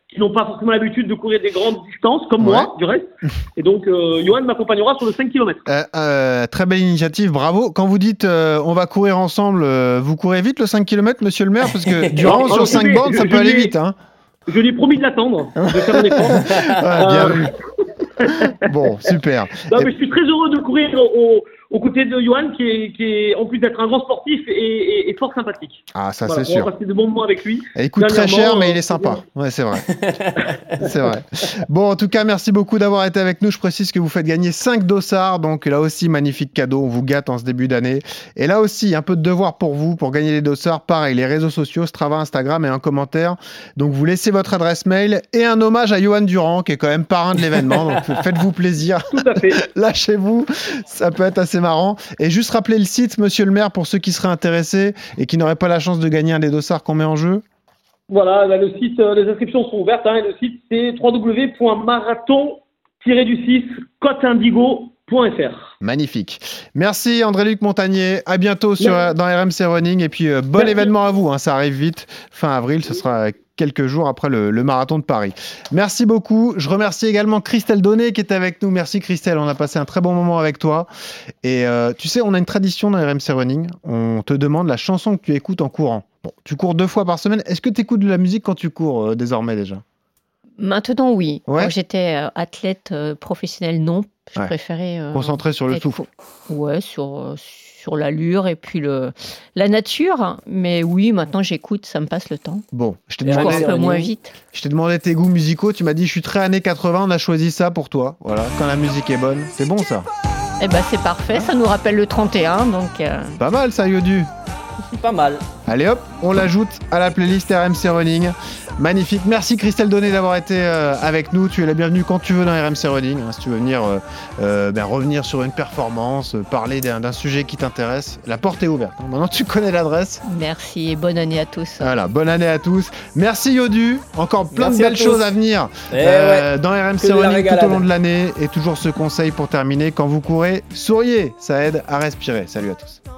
qui n'ont pas forcément l'habitude de courir des grandes distances, comme moi, du reste. Et donc, Johan m'accompagnera sur le 5 km. Très belle initiative, bravo. Quand vous dites on va courir ensemble, vous courez vite le 5 km, monsieur le maire? Parce que Durand, sur 5 bornes, ça peut aller vite. Hein. Je lui ai promis de l'attendre, de faire un effort. Bien vu. Bon, super. Non, mais je suis très heureux de courir aux côtés de Johan, qui est en plus d'être un grand sportif et fort sympathique. Ah, ça voilà, c'est sûr. On va passer de bons moments avec lui. Il coûte très cher, mais il est sympa. Ouais, c'est vrai. C'est vrai. Bon, en tout cas, merci beaucoup d'avoir été avec nous. Je précise que vous faites gagner 5 dossards. Donc là aussi, magnifique cadeau. On vous gâte en ce début d'année. Et là aussi, un peu de devoir pour vous, pour gagner les dossards. Pareil, les réseaux sociaux, Strava, Instagram et un commentaire. Donc vous laissez votre adresse mail et un hommage à Johan Durand, qui est quand même parrain de l'événement. Donc faites-vous plaisir. Tout à fait. Lâchez-vous. Ça peut être assez marrant. Et juste rappeler le site, monsieur le maire, pour ceux qui seraient intéressés et qui n'auraient pas la chance de gagner un des dossards qu'on met en jeu. Voilà, là, le site, les inscriptions sont ouvertes. Hein, le site, c'est www.marathon-du6-côteindigo.fr. Magnifique. Merci André-Luc Montagnier. À bientôt dans RMC Running. Et puis, bon événement à vous. Hein, ça arrive vite. Fin avril, ce sera quelques jours après le marathon de Paris. Merci beaucoup. Je remercie également Christelle Donnet qui est avec nous. Merci Christelle, on a passé un très bon moment avec toi. Et tu sais, on a une tradition dans RMC Running. On te demande la chanson que tu écoutes en courant. Bon, tu cours 2 fois par semaine. Est-ce que tu écoutes de la musique quand tu cours désormais déjà? Maintenant, oui. Ouais. Quand j'étais athlète professionnel, non. Je préférais... concentrer sur le souffle. Ouais, sur l'allure et puis la nature. Mais oui, maintenant j'écoute, ça me passe le temps. Bon, je t'ai demandé un peu moins vite. Je t'ai demandé tes goûts musicaux. Tu m'as dit, je suis très années 80. On a choisi ça pour toi. Voilà, quand la musique est bonne. C'est bon ça? Eh ben c'est parfait. Ça nous rappelle le 31. Donc, Pas mal ça, Yodu. Pas mal. Allez hop, on l'ajoute à la playlist RMC Running. Magnifique. Merci Christelle Donnet d'avoir été avec nous. Tu es la bienvenue quand tu veux dans RMC Running. Hein, si tu veux venir revenir sur une performance, parler d'un sujet qui t'intéresse, la porte est ouverte. Hein. Maintenant tu connais l'adresse. Merci et bonne année à tous. Voilà, bonne année à tous. Merci Yodu. Encore plein Merci de belles choses à venir dans RMC Running tout au long de l'année. Et toujours ce conseil pour terminer, quand vous courez, souriez. Ça aide à respirer. Salut à tous.